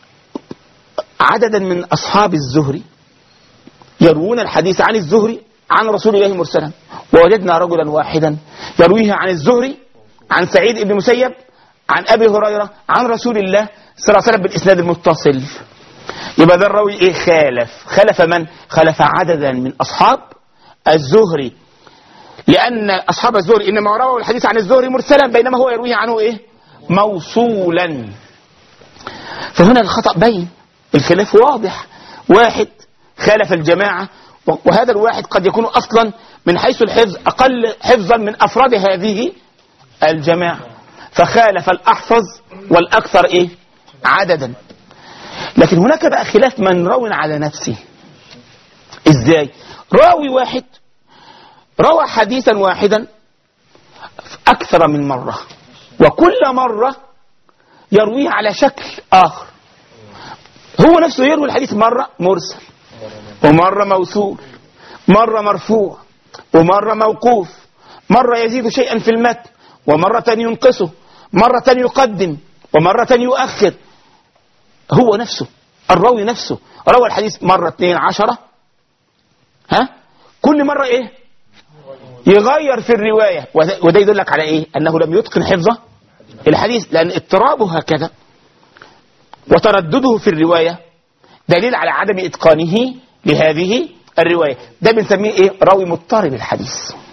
عددا من أصحاب الزهري يروون الحديث عن الزهري عن رسول الله مرسلا، ووجدنا رجلا واحدا يرويه عن الزهري عن سعيد بن مسيب عن أبي هريرة عن رسول الله صلى الله عليه وسلم بالإسناد المتصل. يبقى ده الراوي إيه؟ خالف. خالف من؟ خالف عددا من أصحاب الزهري، لأن أصحاب الزهري إنما رووا الحديث عن الزهري مرسلا، بينما هو يرويه عنه إيه؟ موصولا. فهنا الخطأ بين، الخلاف واضح، واحد خالف الجماعة، وهذا الواحد قد يكون أصلا من حيث الحفظ أقل حفظا من أفراد هذه الجماعة، فخالف الأحفظ والأكثر إيه؟ عددا. لكن هناك بقى خلاف من روى على نفسه. إزاي؟ راوي واحد روى حديثا واحدا أكثر من مرة، وكل مرة يرويه على شكل آخر. هو نفسه يروي الحديث مرة مرسل، ومرة موصول، مرة مرفوع، ومرة موقوف، مرة يزيد شيئا في المتن، ومرة ينقصه، مرة يقدم، ومرة يؤخر. هو نفسه الراوي نفسه روى الحديث مرة اثنين عشرة، ها كل مرة ايه يغير في الرواية، وده يدلك على ايه؟ انه لم يتقن حفظه الحديث، لان اضطرابه هكذا وتردده في الرواية دليل على عدم اتقانه لهذه الرواية. ده بنسميه ايه؟ راوي مضطرب الحديث،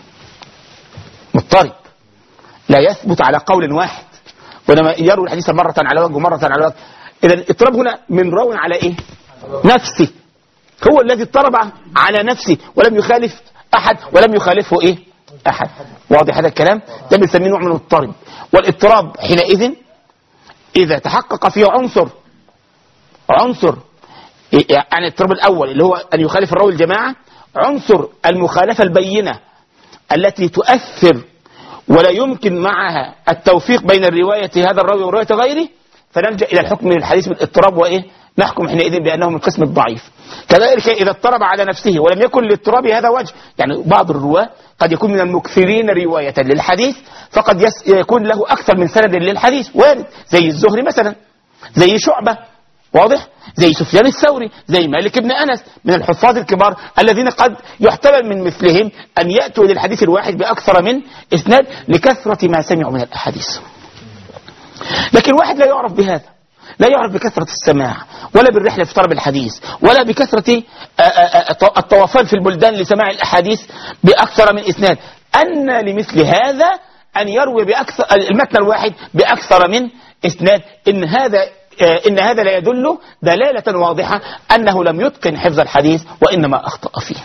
مضطرب لا يثبت على قول واحد، ولما يروي الحديث مرة على وجه ومرة على وجه. إذا الاضطراب هنا من راو على ايه؟ نفسه، هو الذي اضطرب على نفسه ولم يخالف احد ولم يخالفه ايه؟ احد. واضح هذا الكلام؟ ده بنسميه نوع من الاضطراب. والاضطراب حينئذ اذا تحقق فيه عنصر عنصر يعني الاضطراب الاول اللي هو ان يخالف الراوي الجماعة، عنصر المخالفة البينة التي تؤثر ولا يمكن معها التوفيق بين الرواية هذا الراوي ورواية غيره، فنلجأ إلى الحكم من الحديث بالاضطراب وإيه؟ نحكم حينئذ بأنه من قسم الضعيف. كذلك إذا اضطرب على نفسه ولم يكن للاضطراب هذا وجه، يعني بعض الرواة قد يكون من المكثرين رواية للحديث، فقد يكون له أكثر من سند للحديث، وارد، زي الزهري مثلا، زي شعبة، واضح، زي سفيان الثوري، زي مالك بن أنس، من الحفاظ الكبار الذين قد يحتمل من مثلهم أن يأتوا للحديث الواحد بأكثر من إسناد لكثرة ما سمعوا من الأحاديث. لكن واحد لا يعرف بهذا، لا يعرف بكثرة السماع ولا بالرحلة في طلب الحديث ولا بكثرة الطوافان في البلدان لسماع الأحاديث بأكثر من إسناد، أن لمثل هذا أن يروي بأكثر المتن الواحد بأكثر من إسناد. إن هذا إن هذا لا يدل دلالة واضحة أنه لم يتقن حفظ الحديث وإنما أخطأ فيه.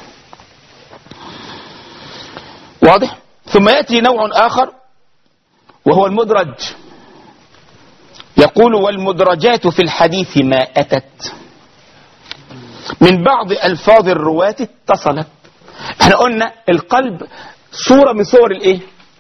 واضح؟ ثم يأتي نوع آخر وهو المدرج. يقول: والمدرجات في الحديث ما أتت من بعض ألفاظ الرواة اتصلت. احنا قلنا القلب صورة من صور الايه؟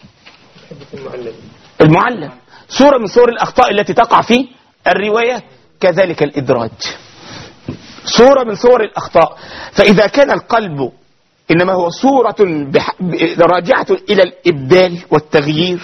المعلم، صورة من صور الأخطاء التي تقع في الروايات. كذلك الإدراج صورة من صور الأخطاء. فإذا كان القلب إنما هو صورة بح... راجعة إلى الإبدال والتغيير،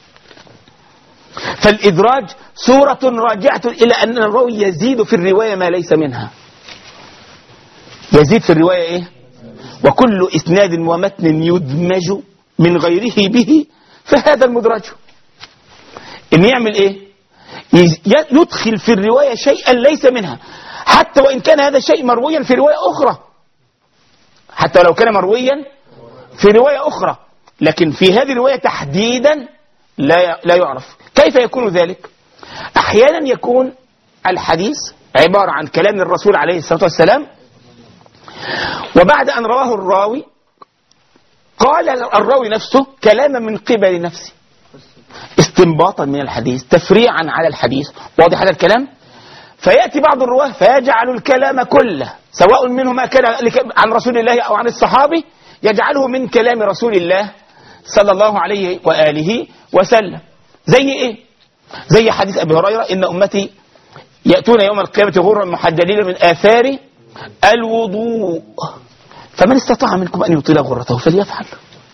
فالإدراج صورة راجعة إلى أن الراوي يزيد في الرواية ما ليس منها. يزيد في الرواية إيه؟ وكل إسناد ومتن يدمج من غيره به فهذا المدرج. إن يعمل إيه؟ يدخل في الرواية شيئا ليس منها، حتى وإن كان هذا الشيء مرويا في رواية أخرى، حتى لو كان مرويا في رواية أخرى، لكن في هذه الرواية تحديدا لا لا يعرف. كيف يكون ذلك؟ أحيانا يكون الحديث عبارة عن كلام الرسول عليه الصلاة والسلام، وبعد أن رواه الراوي قال الراوي نفسه كلاما من قبل نفسه، استنباطا من الحديث، تفريعا على الحديث. واضح هذا الكلام؟ فيأتي بعض الرواه فيجعل الكلام كله، سواء منه ما كان عن رسول الله أو عن الصحابي، يجعله من كلام رسول الله صلى الله عليه وآله وسلم. زي إيه؟ زي حديث أبي هريرة: إن أمتي يأتون يوم القيامة غرا محجلين من آثار الوضوء فمن استطاع منكم أن يطيل غرته فليفعل.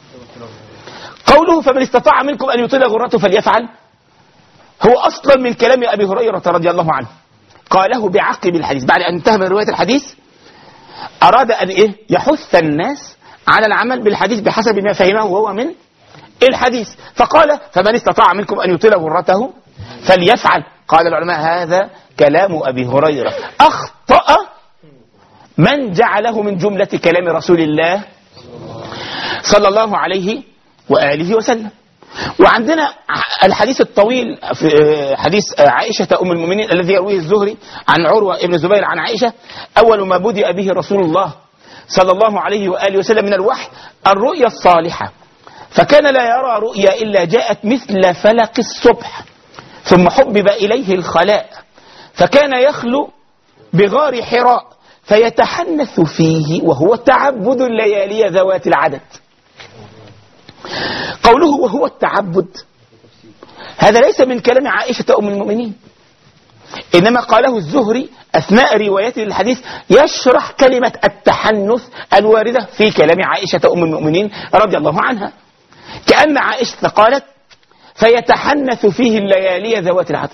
قوله فمن استطاع منكم أن يطيل غرته فليفعل هو أصلا من كلام أبي هريرة رضي الله عنه، قاله بعقب الحديث بعد أن انتهى من رواية الحديث. أراد أن إيه؟ يحث الناس على العمل بالحديث بحسب ما فهمه وهو من الحديث، فقال فمن استطاع منكم أن يطيل غرته فليفعل. قال العلماء هذا كلام أبي هريرة، أخطأ من جعله من جملة كلام رسول الله صلى الله عليه وآله وسلم. وعندنا الحديث الطويل في حديث عائشة أم المؤمنين الذي يرويه الزهري عن عروة ابن الزبير عن عائشة: أول ما بدأ به رسول الله صلى الله عليه وآله وسلم من الوحي الرؤيا الصالحة، فكان لا يرى رؤيا إلا جاءت مثل فلق الصبح، ثم حبب إليه الخلاء فكان يخلو بغار حراء فيتحنث فيه وهو تعبد الليالي ذوات العدد. قوله وهو التعبد هذا ليس من كلام عائشة أم المؤمنين، إنما قاله الزهري أثناء روايته للحديث يشرح كلمة التحنث الواردة في كلام عائشة أم المؤمنين رضي الله عنها، كأن عائشة قالت فيتحنث فيه الليالي ذوات العدد.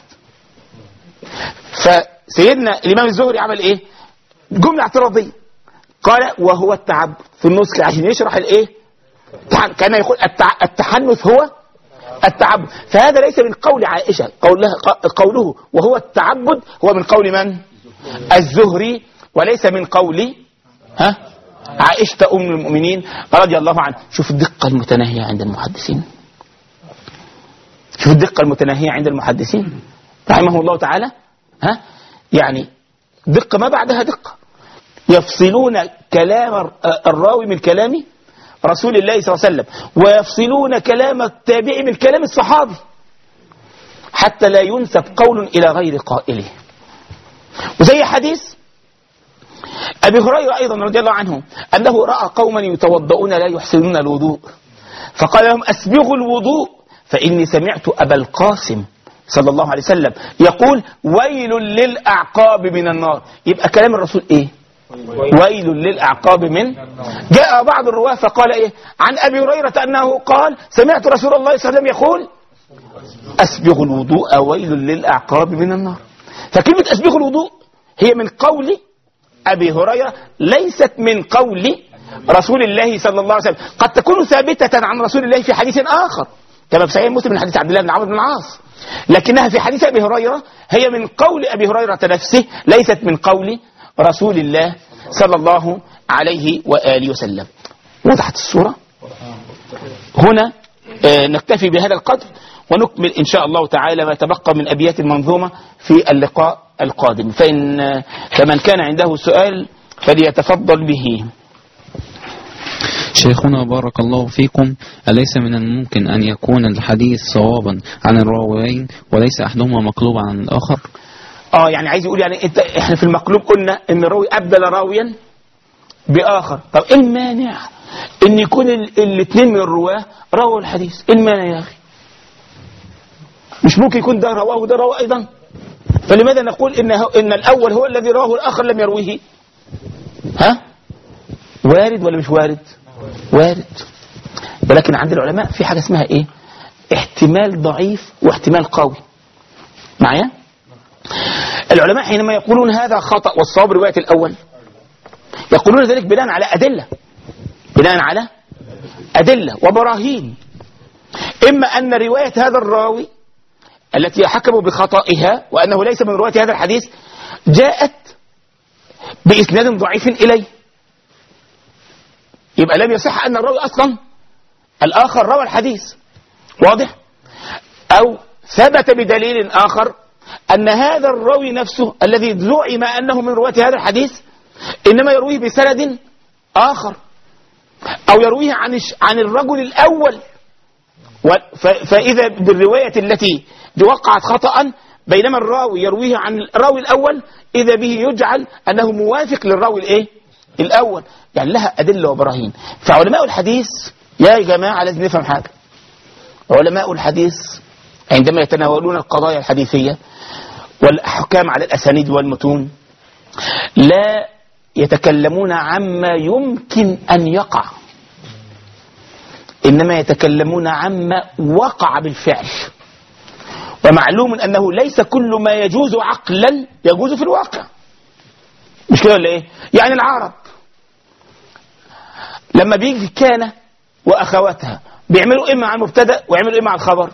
فسيدنا الإمام الزهري عمل إيه؟ جملة اعتراضية، قال وهو التعبد في النسخ عشان يشرح الإيه؟ كان يقول التحنث هو التعبد، فهذا ليس من قول عائشة، قوله, قوله وهو التعبد هو من قول من؟ الزهري، وليس من قول ها عائشة أم المؤمنين رضي الله عنها. شوف الدقة المتناهية عند المحدثين، شوف الدقة المتناهية عند المحدثين رحمه الله تعالى، ها يعني دقة ما بعدها دقة، يفصلون كلام الراوي من كلام رسول الله صلى الله عليه وسلم، ويفصلون كلام التابعي من كلام الصحابي حتى لا ينسب قول إلى غير قائله. وزي حديث أبي هريرة أيضا رضي الله عنه أنه رأى قوما يتوضؤون لا يحسنون الوضوء فقال لهم أسبغوا الوضوء فإني سمعت أبا القاسم صلى الله عليه وسلم يقول ويل للأعقاب من النار. يبقى كلام الرسول إيه؟ ويل للأعقاب من. جاء بعض الرواه فقال إيه عن أبي هريرة أنه قال سمعت رسول الله صلى الله عليه وسلم يقول أسبغوا الوضوء ويل للأعقاب من النار. فكلمة أسبغوا الوضوء هي من قول أبي هريرة ليست من قول رسول الله صلى الله عليه وسلم. قد تكون ثابتة عن رسول الله في حديث آخر كما في صحيح مسلم من حديث عبد الله بن عمرو بن العاص، لكنها في حديث أبي هريرة هي من قول أبي هريرة نفسه ليست من قول رسول الله صلى الله عليه وآله وسلم. وضحت الصورة؟ هنا نكتفي بهذا القدر ونكمل إن شاء الله تعالى ما تبقى من أبيات المنظومة في اللقاء القادم، فإن فمن كان عنده سؤال فليتفضل به. شيخنا بارك الله فيكم، أليس من الممكن أن يكون الحديث صوابا عن الراويين وليس أحدهما مقلوبا عن الآخر؟ اه يعني عايز يقول يعني انت احنا في المقلوب قلنا ان الراوي أبدل راويا بآخر، طب ايه المانع ان يكون الاثنين من الرواه رووا الحديث؟ ايه المانع يا أخي؟ مش ممكن يكون ده رواه وده رواه أيضا؟ فلماذا نقول إن, إن الأول هو الذي رواه الآخر لم يرويه؟ ها؟ وارد ولا مش وارد؟ وارد. ولكن عند العلماء في حاجة اسمها إيه؟ احتمال ضعيف واحتمال قوي. معايا؟ العلماء حينما يقولون هذا خطأ والصواب رواية الأول يقولون ذلك بناء على أدلة، بناء على أدلة وبراهين. إما أن رواية هذا الراوي التي حكموا بخطئها وأنه ليس من رواة هذا الحديث جاءت بإسناد ضعيف إليه، يبقى لم يصح أن الراوي أصلا الآخر روى الحديث. واضح؟ أو ثبت بدليل آخر أن هذا الراوي نفسه الذي زعم أنه من رواة هذا الحديث إنما يرويه بسند آخر، أو يرويه عن عن الرجل الأول، فإذا بالرواية التي وقعت خطأ بينما الراوي يرويه عن الراوي الأول إذا به يجعل أنه موافق للراوي الإيه؟ الأول. يعني لها أدلة وبراهين. فعلماء الحديث يا جماعة لازم نفهم حاجة. علماء الحديث عندما يتناولون القضايا الحديثية والأحكام على الأسانيد والمتون لا يتكلمون عما يمكن أن يقع، إنما يتكلمون عما وقع بالفعل. ومعلوم أنه ليس كل ما يجوز عقلا يجوز في الواقع. مش كده ولا إيه؟ يعني العرب لما بيجي كان وأخواتها بيعملوا إما على المبتدأ ويعملوا إما على الخبر،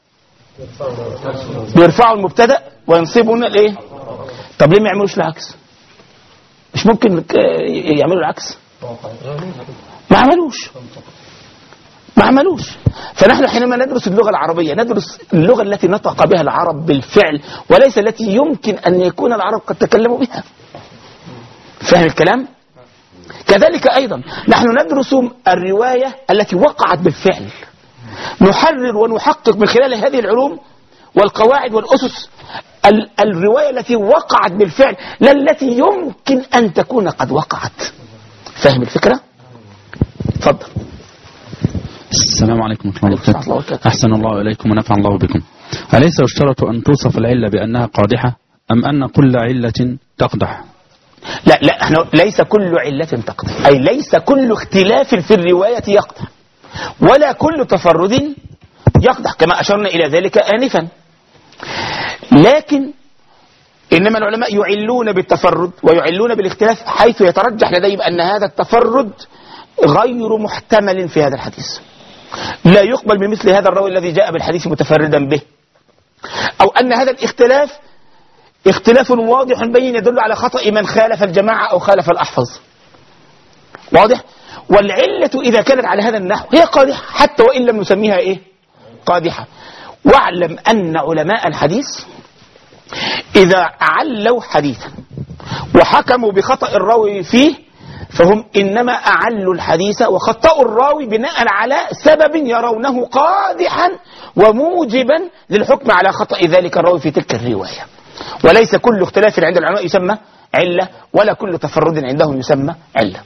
بيرفعوا المبتدأ وينصبون الإيه؟ طب ليه ما يعملوش العكس؟ مش ممكن يعملوا العكس؟ ما عملوش ما عملوش. فنحن حينما ندرس اللغة العربية ندرس اللغة التي نطق بها العرب بالفعل وليس التي يمكن أن يكون العرب قد تكلموا بها. فاهم الكلام؟ كذلك أيضا نحن ندرس الرواية التي وقعت بالفعل، نحرر ونحقق من خلال هذه العلوم والقواعد والأسس الرواية التي وقعت بالفعل لا التي يمكن أن تكون قد وقعت. فاهم الفكرة؟ تفضل. السلام عليكم ورحمة الله وبركاته. أحسن الله إليكم ونفع الله بكم. أليس يشترط أن توصف العلة بأنها قادحة أم أن كل علة تقدح؟ لا لا احنا ليس كل علة تقدح، أي ليس كل اختلاف في الرواية يقدح ولا كل تفرد يقدح كما أشرنا إلى ذلك آنفا. لكن إنما العلماء يعلون بالتفرد ويعلون بالاختلاف حيث يترجح لديهم أن هذا التفرد غير محتمل في هذا الحديث، لا يقبل بمثل هذا الراوي الذي جاء بالحديث متفردا به، أو أن هذا الاختلاف اختلاف واضح بين يدل على خطأ من خالف الجماعة أو خالف الأحفظ. واضح؟ والعلة إذا كانت على هذا النحو هي قادحة حتى وإن لم نسميها إيه؟ قادحة. واعلم أن علماء الحديث إذا علوا حديثا وحكموا بخطأ الراوي فيه فهم إنما أعلوا الحديث وخطأوا الراوي بناء على سبب يرونه قادحا وموجبا للحكم على خطأ ذلك الراوي في تلك الرواية. وليس كل اختلاف عند العلماء يسمى علة ولا كل تفرد عندهم يسمى علة.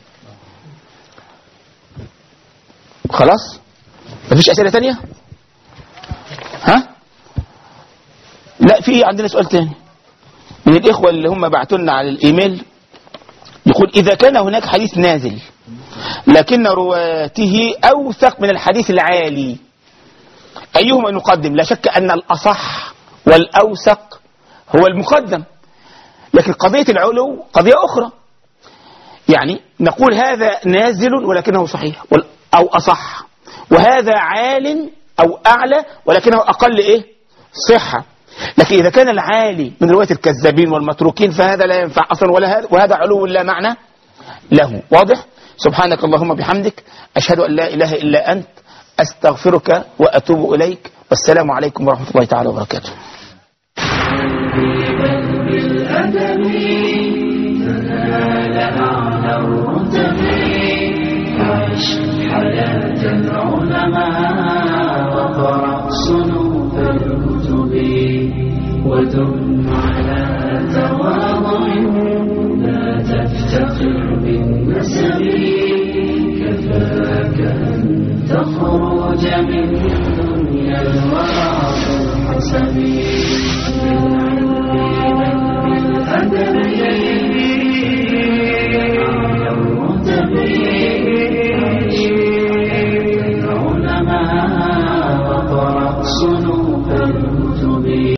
خلاص؟ مفيش أسئلة تانية؟ ها؟ لا، في عندنا سؤال تاني من الإخوة اللي هم بعتوا لنا على الإيميل، يقول إذا كان هناك حديث نازل لكن رواته أوثق من الحديث العالي أيهما نقدم؟ لا شك أن الأصح والأوثق هو المقدم، لكن قضية العلو قضية أخرى. يعني نقول هذا نازل ولكنه صحيح أو أصح، وهذا عال أو أعلى ولكنه أقل إيه؟ صحة. لكن إذا كان العالي من رواية الكذابين والمتروكين فهذا لا ينفع أصلا ولا هذا، وهذا علو لا معنى له. واضح؟ سبحانك اللهم بحمدك أشهد أن لا إله إلا أنت أستغفرك وأتوب إليك، والسلام عليكم ورحمة الله تعالى وبركاته. بالأدب تنال أعلى الرتب، عش حياة العلماء وقرأ صنوف الكتب، ودم على تواضع لا تفتخر بالنسب، كفاك أن تخرج من